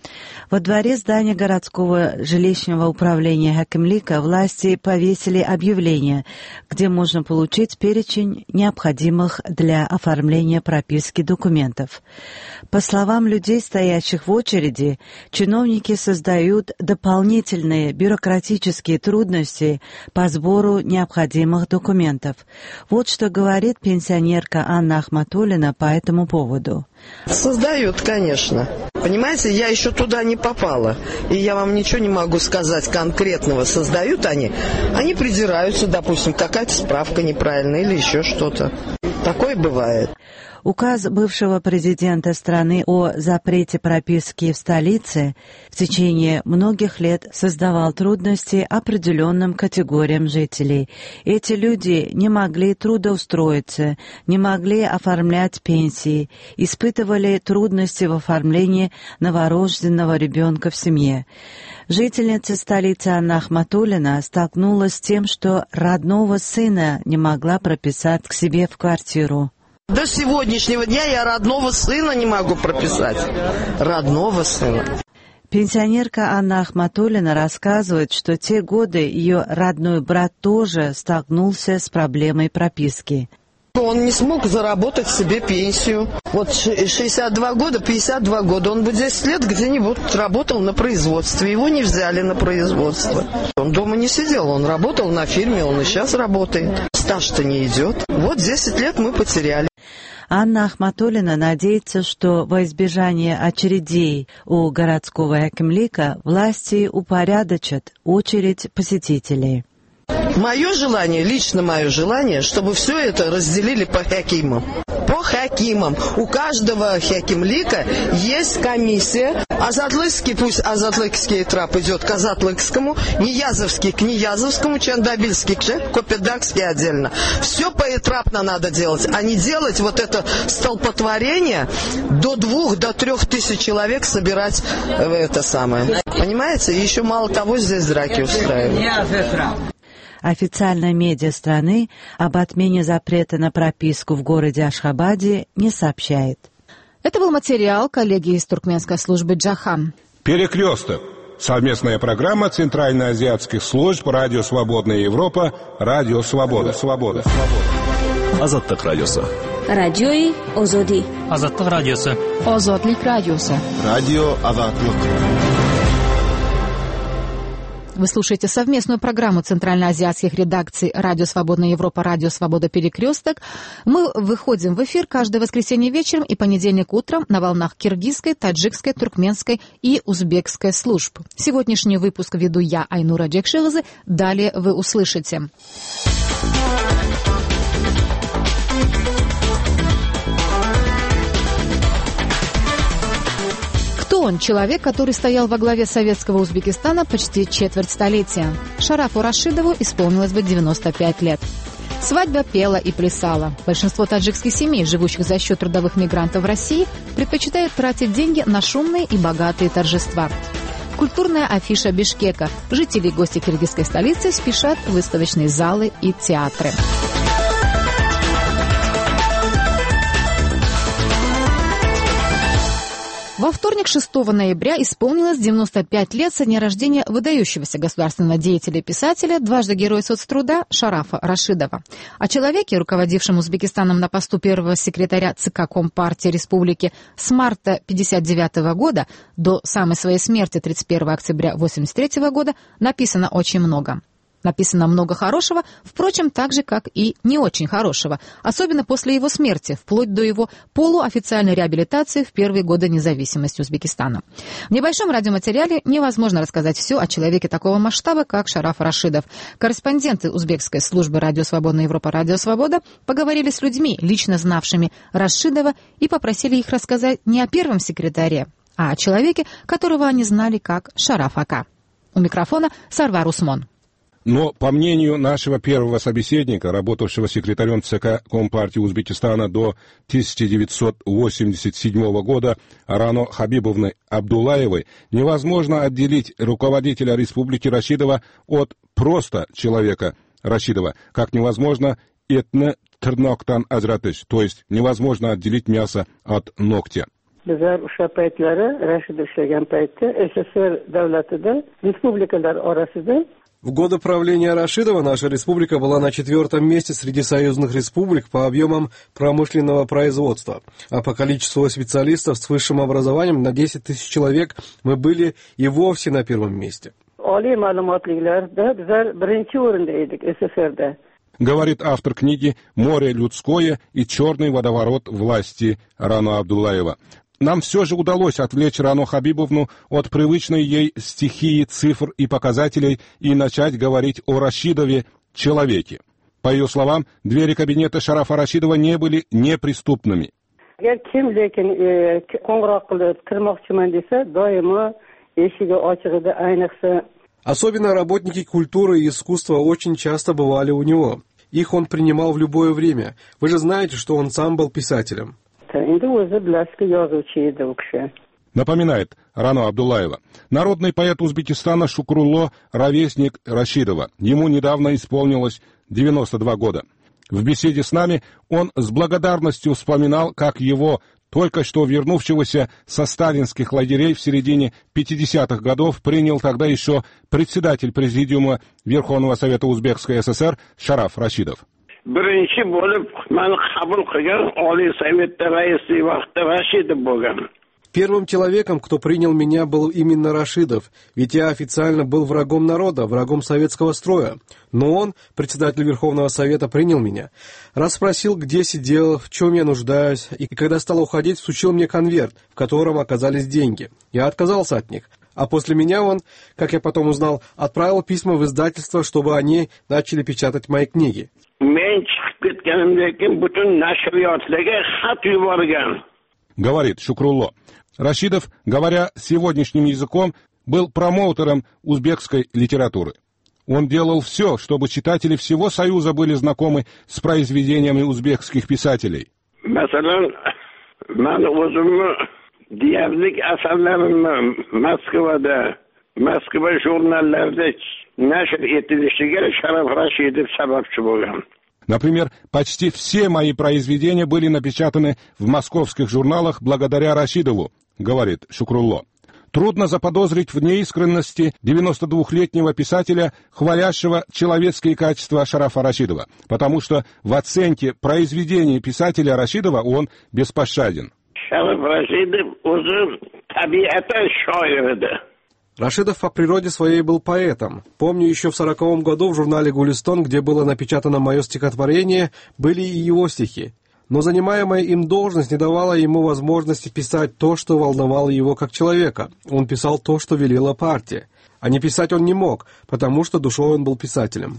Во дворе здания городского жилищного управления Хакимлика власти повесили объявление, где можно получить перечень необходимых для оформления прописки документов. По словам людей, стоящих в очереди, чиновники создают дополнительные бюрократические трудности по сбору необходимых документов. Вот что говорит пенсионерка Анна Ахматуллина по этому поводу. Создают, конечно. Понимаете, я еще туда не попала. И я вам ничего не могу сказать конкретного. Создают они придираются, допустим, какая-то справка неправильная или еще что-то. Такое бывает. Указ бывшего президента страны о запрете прописки в столице в течение многих лет создавал трудности определенным категориям жителей. Эти люди не могли трудоустроиться, не могли оформлять пенсии, испытывали трудности в оформлении новорожденного ребенка в семье. Жительница столицы Анна Ахматуллина столкнулась с тем, что родного сына не могла прописать к себе в квартиру. До сегодняшнего дня я родного сына не могу прописать. Родного сына. Пенсионерка Анна Ахматуллина рассказывает, что те годы ее родной брат тоже столкнулся с проблемой прописки. Он не смог заработать себе пенсию. Вот 62 года, 52 года. Он бы 10 лет где-нибудь работал на производстве. Его не взяли на производство. Он дома не сидел, он работал на фирме, он и сейчас работает. Стаж-то не идет. Вот 10 лет мы потеряли. Анна Ахматуллина надеется, что во избежание очередей у городского хакимлика власти упорядочат очередь посетителей. Мое желание, лично мое желание, чтобы все это разделили по хакимам. По хакимам. У каждого хакимлика есть комиссия. Азатлыкский, пусть Азатлыкский трап идет к Азатлыкскому, Ниязовский к Ниязовскому, Чандабильский к Копедакский отдельно. Все поэтапно надо делать, а не делать вот это столпотворение до 2-3 тысяч человек собирать это самое. Понимаете? И еще мало того, здесь драки устраивают. Официальная медиа страны об отмене запрета на прописку в городе Ашхабаде не сообщает. Это был материал коллеги из туркменской службы «Джахан». Перекресток. Совместная программа Центральноазиатских служб «Радио Свободная Европа», «Радио Свобода». Азаттык радиосы. Радиои Озоди. Азаттык радиосы. Озодлик радиосы. Радио Азаттык. Вы слушаете совместную программу центральноазиатских редакций «Радио Свободная Европа», «Радио Свобода. Перекресток». Мы выходим в эфир каждое воскресенье вечером и понедельник утром на волнах киргизской, таджикской, туркменской и узбекской служб. Сегодняшний выпуск веду я, Айнура Джекшилазы. Далее вы услышите. Он человек, который стоял во главе советского Узбекистана почти четверть столетия. Шарафу Рашидову исполнилось бы 95 лет. Свадьба пела и плясала. Большинство таджикских семей, живущих за счет трудовых мигрантов в России, предпочитают тратить деньги на шумные и богатые торжества. Культурная афиша Бишкека. Жители и гости киргизской столицы спешат в выставочные залы и театры. Во вторник, 6 ноября, исполнилось 95 лет со дня рождения выдающегося государственного деятеля и писателя, дважды Героя соцтруда Шарафа Рашидова. О человеке, руководившем Узбекистаном на посту первого секретаря ЦК Компартии Республики с марта 1959 года до самой своей смерти 31 октября 1983 года, написано очень много. Написано много хорошего, впрочем, так же, как и не очень хорошего, особенно после его смерти, вплоть до его полуофициальной реабилитации в первые годы независимости Узбекистана. В небольшом радиоматериале невозможно рассказать все о человеке такого масштаба, как Шараф Рашидов. Корреспонденты узбекской службы «Радио Свободная Европа», «Радио Свобода» поговорили с людьми, лично знавшими Рашидова, и попросили их рассказать не о первом секретаре, а о человеке, которого они знали как Шараф Ака. У микрофона Сарвар Усмон. Но, по мнению нашего первого собеседника, работавшего секретарем ЦК Компартии Узбекистана до 1987 года, Рано Хабибовны Абдуллаевой, невозможно отделить руководителя республики Рашидова от просто человека Рашидова, как невозможно этне тырноктан ажратыш, то есть невозможно отделить мясо от ногтя. Bizlar o'sha paytlari Rashidov ishlagan paytda SSR davlatida respublikalar orasida. В годы правления Рашидова наша республика была на 4-м месте среди союзных республик по объемам промышленного производства. А по количеству специалистов с высшим образованием на 10 тысяч человек мы были и вовсе на 1-м месте. Говорит автор книги «Море людское и черный водоворот власти» Рано Абдуллаева. Нам все же удалось отвлечь Рано Хабибовну от привычной ей стихии цифр и показателей и начать говорить о Рашидове человеке. По ее словам, двери кабинета Шарафа Рашидова не были неприступными. Особенно работники культуры и искусства очень часто бывали у него. Их он принимал в любое время. Вы же знаете, что он сам был писателем. Напоминает Рано Абдуллаева. Народный поэт Узбекистана Шукрулло — ровесник Рашидова. Ему недавно исполнилось 92 года. В беседе с нами он с благодарностью вспоминал, как его, только что вернувшегося со сталинских лагерей в середине 50-х годов, принял тогда еще председатель Президиума Верховного Совета Узбекской ССР Шараф Рашидов. birinchi bo'lib meni qabul qilgan Oliy Sovetda raisi vaqtda Rashidov bo'lgan. Первым человеком, кто принял меня, был именно Рашидов, ведь я официально был врагом народа, врагом советского строя. Но он, председатель Верховного Совета, принял меня. Расспросил, где сидел, в чем я нуждаюсь, и когда стал уходить, всучил мне конверт, в котором оказались деньги. Я отказался от них. А после меня он, как я потом узнал, отправил письма в издательство, чтобы они начали печатать мои книги. Говорит Шукрулло. Рашидов, говоря сегодняшним языком, был промоутером узбекской литературы. Он делал все, чтобы читатели всего Союза были знакомы с произведениями узбекских писателей. Moskva jurnallarida nashr etilishiga Sharof Rashidov sababchi bo'lgan. Например, почти все мои произведения были напечатаны в московских журналах благодаря Рашидову, говорит Шукрулло. Трудно заподозрить в неискренности 92-летнего писателя, хвалящего человеческие качества Шарафа Рашидова, потому что в оценке произведений писателя Рашидова он беспощаден. Шараф Рашидов уже табиatan shoir edi. Рашидов по природе своей был поэтом. Помню, еще в 40-м году в журнале «Гулистон», где было напечатано мое стихотворение, были и его стихи. Но занимаемая им должность не давала ему возможности писать то, что волновало его как человека. Он писал то, что велела партия. А не писать он не мог, потому что душой он был писателем.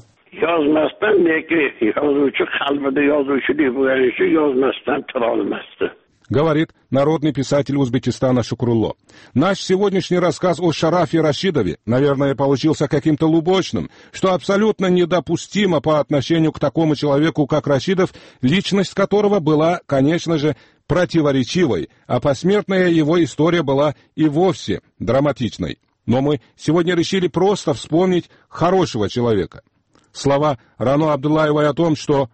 Говорит народный писатель Узбекистана Шукрулло. Наш сегодняшний рассказ о Шарафе Рашидове, наверное, получился каким-то лубочным, что абсолютно недопустимо по отношению к такому человеку, как Рашидов, личность которого была, конечно же, противоречивой, а посмертная его история была и вовсе драматичной. Но мы сегодня решили просто вспомнить хорошего человека. Слова Рано Абдуллаевой о том, что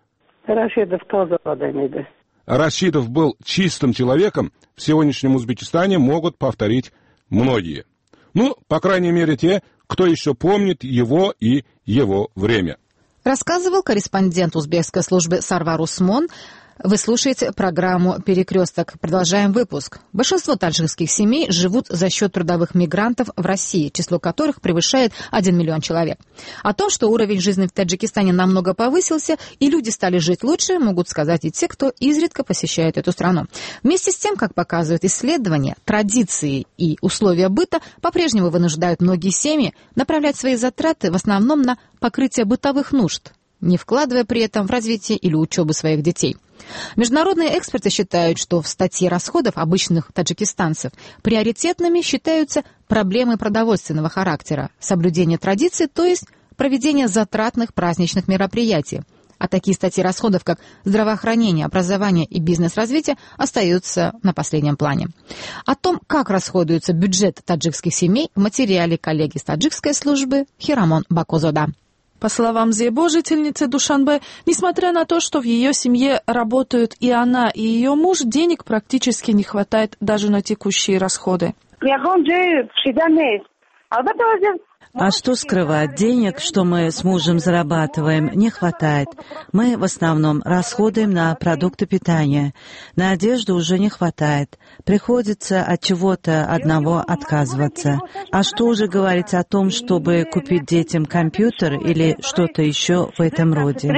Рашидов был чистым человеком, в сегодняшнем Узбекистане могут повторить многие. Ну, по крайней мере, те, кто еще помнит его и его время. Рассказывал корреспондент узбекской службы Сарвар Усмон. Вы слушаете программу «Перекресток». Продолжаем выпуск. Большинство таджикских семей живут за счет трудовых мигрантов в России, число которых превышает 1 миллион человек. О том, что уровень жизни в Таджикистане намного повысился и люди стали жить лучше, могут сказать и те, кто изредка посещает эту страну. Вместе с тем, как показывают исследования, традиции и условия быта по-прежнему вынуждают многие семьи направлять свои затраты в основном на покрытие бытовых нужд, не вкладывая при этом в развитие или учебу своих детей. Международные эксперты считают, что в статье расходов обычных таджикистанцев приоритетными считаются проблемы продовольственного характера, соблюдение традиций, то есть проведение затратных праздничных мероприятий. А такие статьи расходов, как здравоохранение, образование и бизнес-развитие, остаются на последнем плане. О том, как расходуется бюджет таджикских семей, в материале коллеги с таджикской службы Хирамон Бакозода. По словам Зейбо, жительницы Душанбе, несмотря на то, что в ее семье работают и она, и ее муж, денег практически не хватает даже на текущие расходы. А что скрывать? Денег, что мы с мужем зарабатываем, не хватает. Мы в основном расходуем на продукты питания. На одежду уже не хватает. Приходится от чего-то одного отказываться. А что уже говорить о том, чтобы купить детям компьютер или что-то еще в этом роде?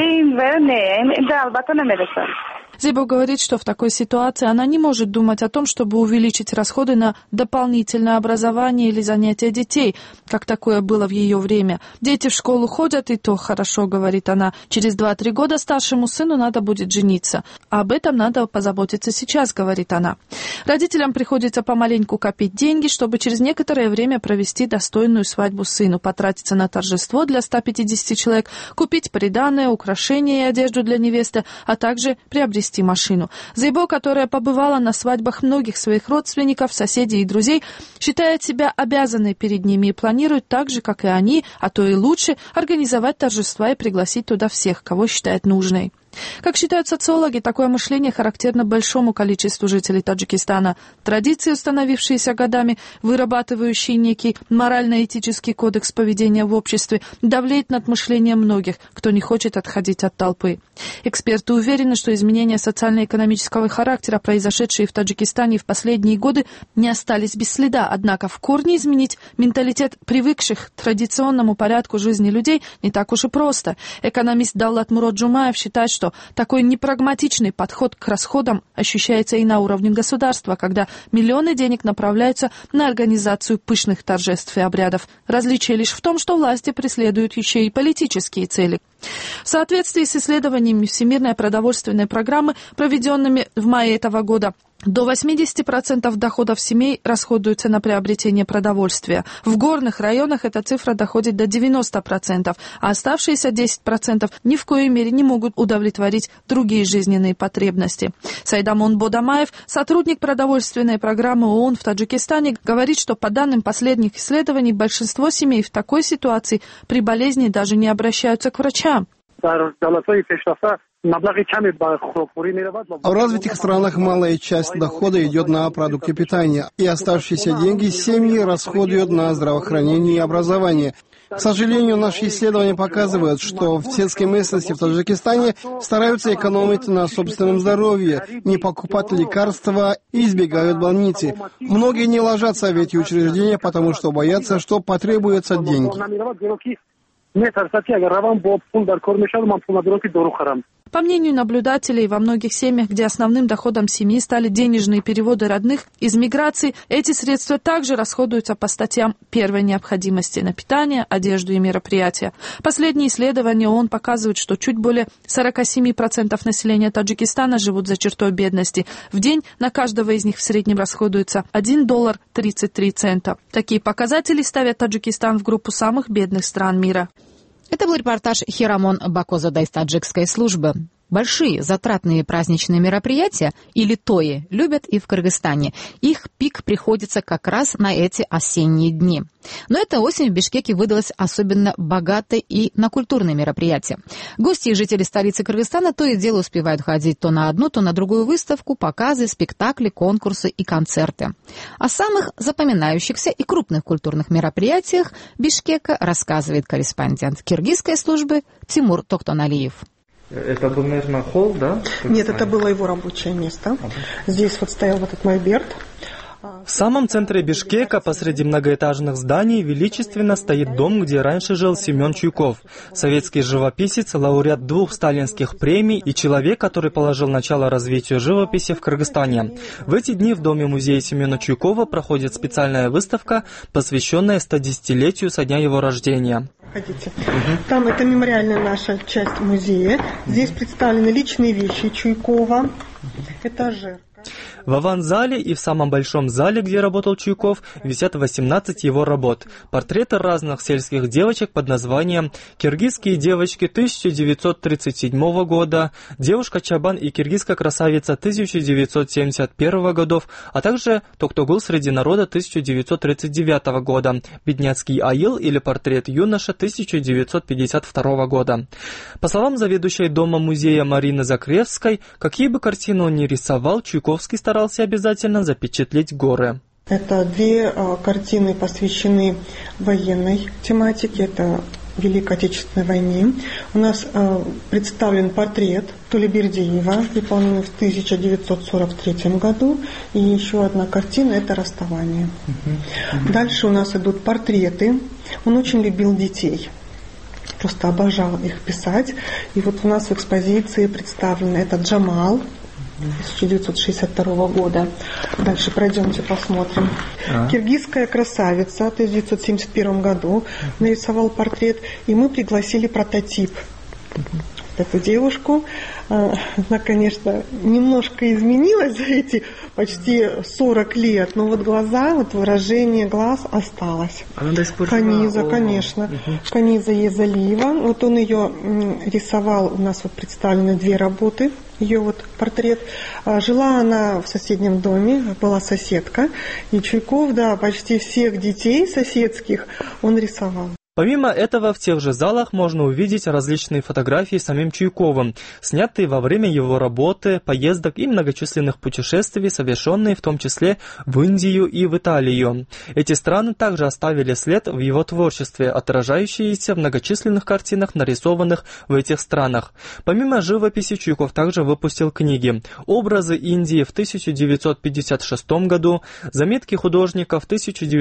Зейбо говорит, что в такой ситуации она не может думать о том, чтобы увеличить расходы на дополнительное образование или занятия детей, как такое было в ее время. Дети в школу ходят, и то хорошо, говорит она. Через 2-3 года старшему сыну надо будет жениться. Об этом надо позаботиться сейчас, говорит она. Родителям приходится помаленьку копить деньги, чтобы через некоторое время провести достойную свадьбу сыну, потратиться на торжество для 150 человек, купить приданое, украшения и одежду для невесты, а также приобрести машину. Зейбо, которая побывала на свадьбах многих своих родственников, соседей и друзей, считает себя обязанной перед ними и планирует так же, как и они, а то и лучше, организовать торжества и пригласить туда всех, кого считает нужной. Как считают социологи, такое мышление характерно большому количеству жителей Таджикистана. Традиции, установившиеся годами, вырабатывающие некий морально-этический кодекс поведения в обществе, давлеют над мышлением многих, кто не хочет отходить от толпы. Эксперты уверены, что изменения социально-экономического характера, произошедшие в Таджикистане в последние годы, не остались без следа. Однако в корне изменить менталитет привыкших к традиционному порядку жизни людей не так уж и просто. Экономист Даллат Мурод Джумаев считает, что такой непрагматичный подход к расходам ощущается и на уровне государства, когда миллионы денег направляются на организацию пышных торжеств и обрядов. Различие лишь в том, что власти преследуют еще и политические цели. В соответствии с исследованиями Всемирной продовольственной программы, проведенными в мае этого года, до 80% доходов семей расходуются на приобретение продовольствия. В горных районах эта цифра доходит до 90%, а оставшиеся 10% ни в коей мере не могут удовлетворить другие жизненные потребности. Сайдамон Бодамаев, сотрудник продовольственной программы ООН в Таджикистане, говорит, что по данным последних исследований, большинство семей в такой ситуации при болезни даже не обращаются к врачам. В развитых странах малая часть дохода идет на продукты питания, и оставшиеся деньги семьи расходуют на здравоохранение и образование. К сожалению, наши исследования показывают, что в сельской местности в Таджикистане стараются экономить на собственном здоровье, не покупать лекарства и избегают больницы. Многие не ложатся в эти учреждения, потому что боятся, что потребуются деньги. По мнению наблюдателей, во многих семьях, где основным доходом семьи стали денежные переводы родных из миграции, эти средства также расходуются по статьям первой необходимости на питание, одежду и мероприятия. Последние исследования ООН показывают, что чуть более 47% населения Таджикистана живут за чертой бедности. В день на каждого из них в среднем расходуется $1.33. Такие показатели ставят Таджикистан в группу самых бедных стран мира. Это был репортаж Хирамон Бакозада из таджикской службы. Большие затратные праздничные мероприятия, или тои, любят и в Кыргызстане. Их пик приходится как раз на эти осенние дни. Но эта осень в Бишкеке выдалась особенно богатой и на культурные мероприятия. Гости и жители столицы Кыргызстана то и дело успевают ходить то на одну, то на другую выставку, показы, спектакли, конкурсы и концерты. О самых запоминающихся и крупных культурных мероприятиях Бишкека рассказывает корреспондент киргизской службы Тимур Токтоналиев. Это был, наверное, холл, да? Нет, это было его рабочее место. Здесь вот стоял вот этот мольберт. В самом центре Бишкека, посреди многоэтажных зданий, величественно стоит дом, где раньше жил Семен Чуйков, советский живописец, лауреат 2 сталинских премий и человек, который положил начало развитию живописи в Кыргызстане. В эти дни в доме-музея Семена Чуйкова проходит специальная выставка, посвященная 110-летию со дня его рождения. Ходите. Там это мемориальная наша часть музея. Здесь представлены личные вещи Чуйкова, этажи. В аванзале и в самом большом зале, где работал Чуйков, висят 18 его работ. Портреты разных сельских девочек под названием «Киргизские девочки 1937 года», «Девушка Чабан и киргизская красавица 1971 годов», а также «Токтогул среди народа 1939 года», «Бедняцкий аил» или «Портрет юноша 1952 года». По словам заведующей дома-музея Марины Закревской, какие бы картины он ни рисовал, Чуйковский старался обязательно запечатлеть горы. Это 2 картины, посвящены военной тематике, это Великой Отечественной войне. У нас представлен портрет Тулебердиева, выполненный в 1943 году. И еще одна картина – это расставание. Дальше у нас идут портреты. Он очень любил детей. Просто обожал их писать. И вот у нас в экспозиции представлен это Джамал 1962 года. Дальше пройдемте, посмотрим. Киргизская красавица в 1971 году нарисовал портрет, и мы пригласили прототип. Эту девушку. Она, конечно, немножко изменилась за эти почти 40 лет, но вот глаза, вот выражение глаз осталось. Она до сих пор Каниза, конечно. Каниза Езалиева. Вот он ее рисовал, у нас вот представлены 2 работы. Ее вот портрет. Жила она в соседнем доме, была соседка. И Чуйков, да, почти всех детей соседских он рисовал. Помимо этого, в тех же залах можно увидеть различные фотографии с самим Чуйковым, снятые во время его работы, поездок и многочисленных путешествий, совершенные в том числе в Индию и в Италию. Эти страны также оставили след в его творчестве, отражающиеся в многочисленных картинах, нарисованных в этих странах. Помимо живописи, Чуйков также выпустил книги «Образы Индии» в 1956 году, «Заметки художника» в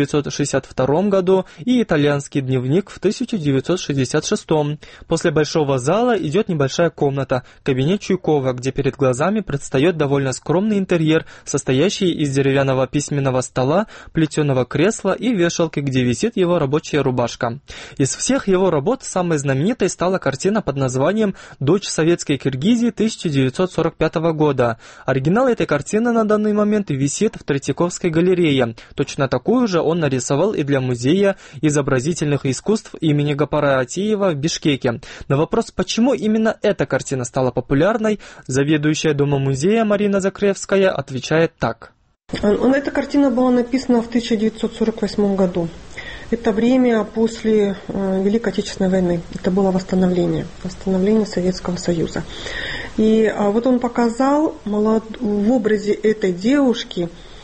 1962 году и «Итальянский дневник» в 1966. После большого зала идет небольшая комната, кабинет Чуйкова, где перед глазами предстает довольно скромный интерьер, состоящий из деревянного письменного стола, плетеного кресла и вешалки, где висит его рабочая рубашка. Из всех его работ самой знаменитой стала картина под названием «Дочь советской Киргизии» 1945 года. Оригинал этой картины на данный момент висит в Третьяковской галерее. Точно такую же он нарисовал и для Музея изобразительных искусств имени Гапара Атиева в Бишкеке. На вопрос, почему именно эта картина стала популярной, заведующая Дома-музея Марина Закревская отвечает так. Эта картина была написана в 1948 году. Это время после Великой Отечественной войны. Это было восстановление Советского Союза. И вот он показал в образе этой девушки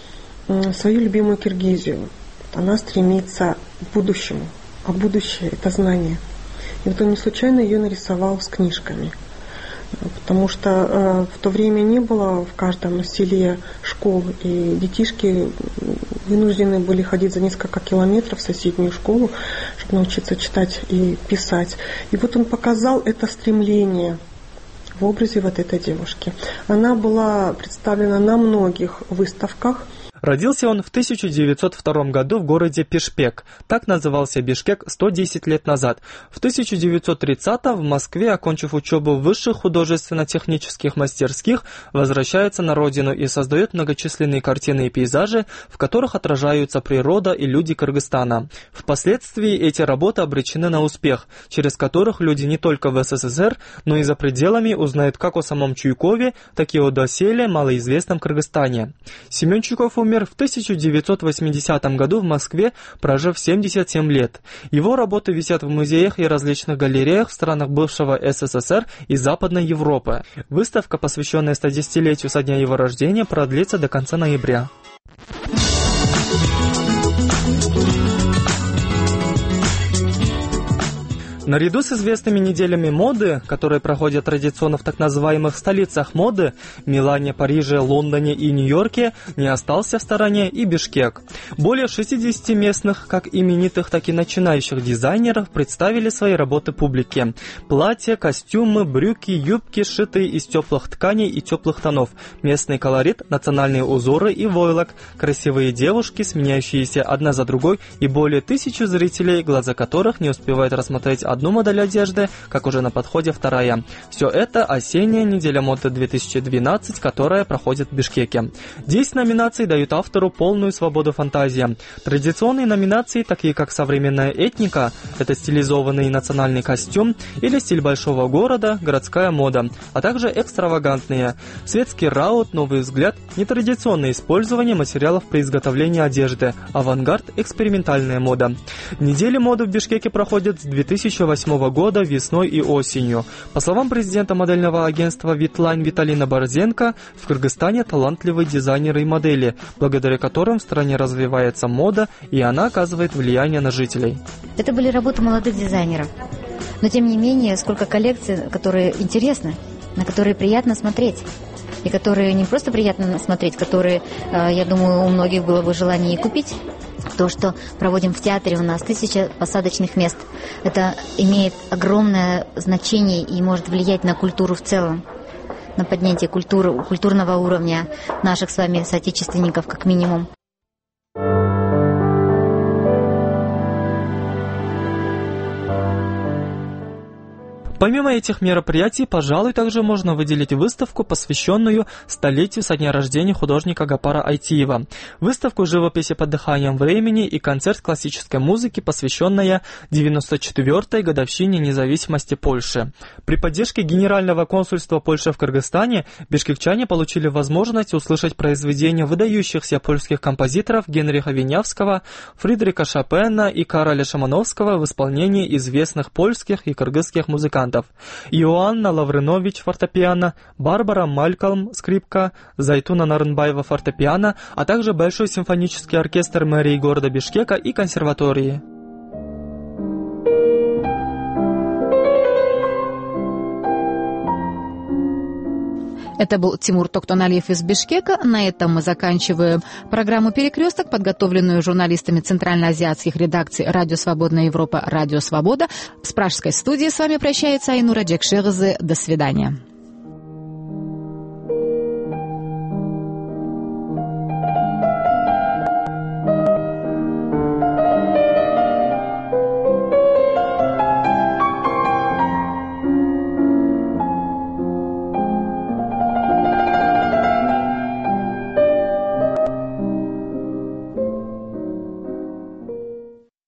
свою любимую Киргизию. Она стремится к будущему. А будущее – это знание. И вот он не случайно ее нарисовал с книжками. Потому что в то время не было в каждом селе школ, и детишки вынуждены были ходить за несколько километров в соседнюю школу, чтобы научиться читать и писать. И вот он показал это стремление в образе вот этой девушки. Она была представлена на многих выставках. Родился он в 1902 году в городе Пишпек. Так назывался Бишкек 110 лет назад. В 1930-м в Москве, окончив учебу в высших художественно-технических мастерских, возвращается на родину и создает многочисленные картины и пейзажи, в которых отражаются природа и люди Кыргызстана. Впоследствии эти работы обречены на успех, через которых люди не только в СССР, но и за пределами узнают как о самом Чуйкове, так и о доселе малоизвестном Кыргызстане. Семен Чуйков умер в 1980 году в Москве, прожив 77 лет. Его работы висят в музеях и различных галереях в странах бывшего СССР и Западной Европы. Выставка, посвященная 110-летию со дня его рождения, продлится до конца ноября. Наряду с известными неделями моды, которые проходят традиционно в так называемых столицах моды, Милане, Париже, Лондоне и Нью-Йорке, не остался в стороне и Бишкек. Более 60 местных, как именитых, так и начинающих дизайнеров представили свои работы публике. Платья, костюмы, брюки, юбки, сшитые из теплых тканей и теплых тонов, местный колорит, национальные узоры и войлок, красивые девушки, сменяющиеся одна за другой, и более 1000 зрителей, глаза которых не успевают рассмотреть одну модель одежды, как уже на подходе вторая. Все это осенняя неделя моды 2012, которая проходит в Бишкеке. 10 номинаций дают автору полную свободу фантазии. Традиционные номинации, такие как современная этника, это стилизованный национальный костюм, или стиль большого города, городская мода, а также экстравагантные. Светский раут, новый взгляд, нетрадиционное использование материалов при изготовлении одежды, авангард, экспериментальная мода. Недели моды в Бишкеке проходят с 2008 года весной и осенью. По словам президента модельного агентства «Витлайн» Виталина Борзенко, в Кыргызстане талантливые дизайнеры и модели, благодаря которым в стране развивается мода, и она оказывает влияние на жителей. Это были работы молодых дизайнеров. Но тем не менее, сколько коллекций, которые интересны, на которые приятно смотреть. И которые не просто приятно смотреть, которые, я думаю, у многих было бы желание купить. То, что проводим в театре, у нас 1000 посадочных мест. Это имеет огромное значение и может влиять на культуру в целом, на поднятие культурного уровня наших с вами соотечественников, как минимум. Помимо этих мероприятий, пожалуй, также можно выделить выставку, посвященную столетию со дня рождения художника Гапара Айтиева, выставку живописи под дыханием времени и концерт классической музыки, посвященная 94-й годовщине независимости Польши. При поддержке Генерального консульства Польши в Кыргызстане бишкекчане получили возможность услышать произведения выдающихся польских композиторов Генриха Винявского, Фридриха Шопена и Кароля Шамановского в исполнении известных польских и кыргызских музыкантов: Иоанна Лавринович фортепиано, Барбара Малькольм скрипка, Зайтуна Нарынбаева фортепиано, а также Большой симфонический оркестр мэрии города Бишкека и консерватории. Это был Тимур Токтоналиев из Бишкека. На этом мы заканчиваем программу «Перекресток», подготовленную журналистами центральноазиатских редакций «Радио Свободная Европа», «Радио Свобода». С пражской студии с вами прощается Айнура Джекшерзе. До свидания.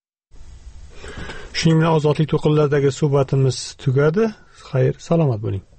Shuning bilan ozodlik to'qinlaridagi suhbatimiz tugadi. Xayr, salomat bo'ling.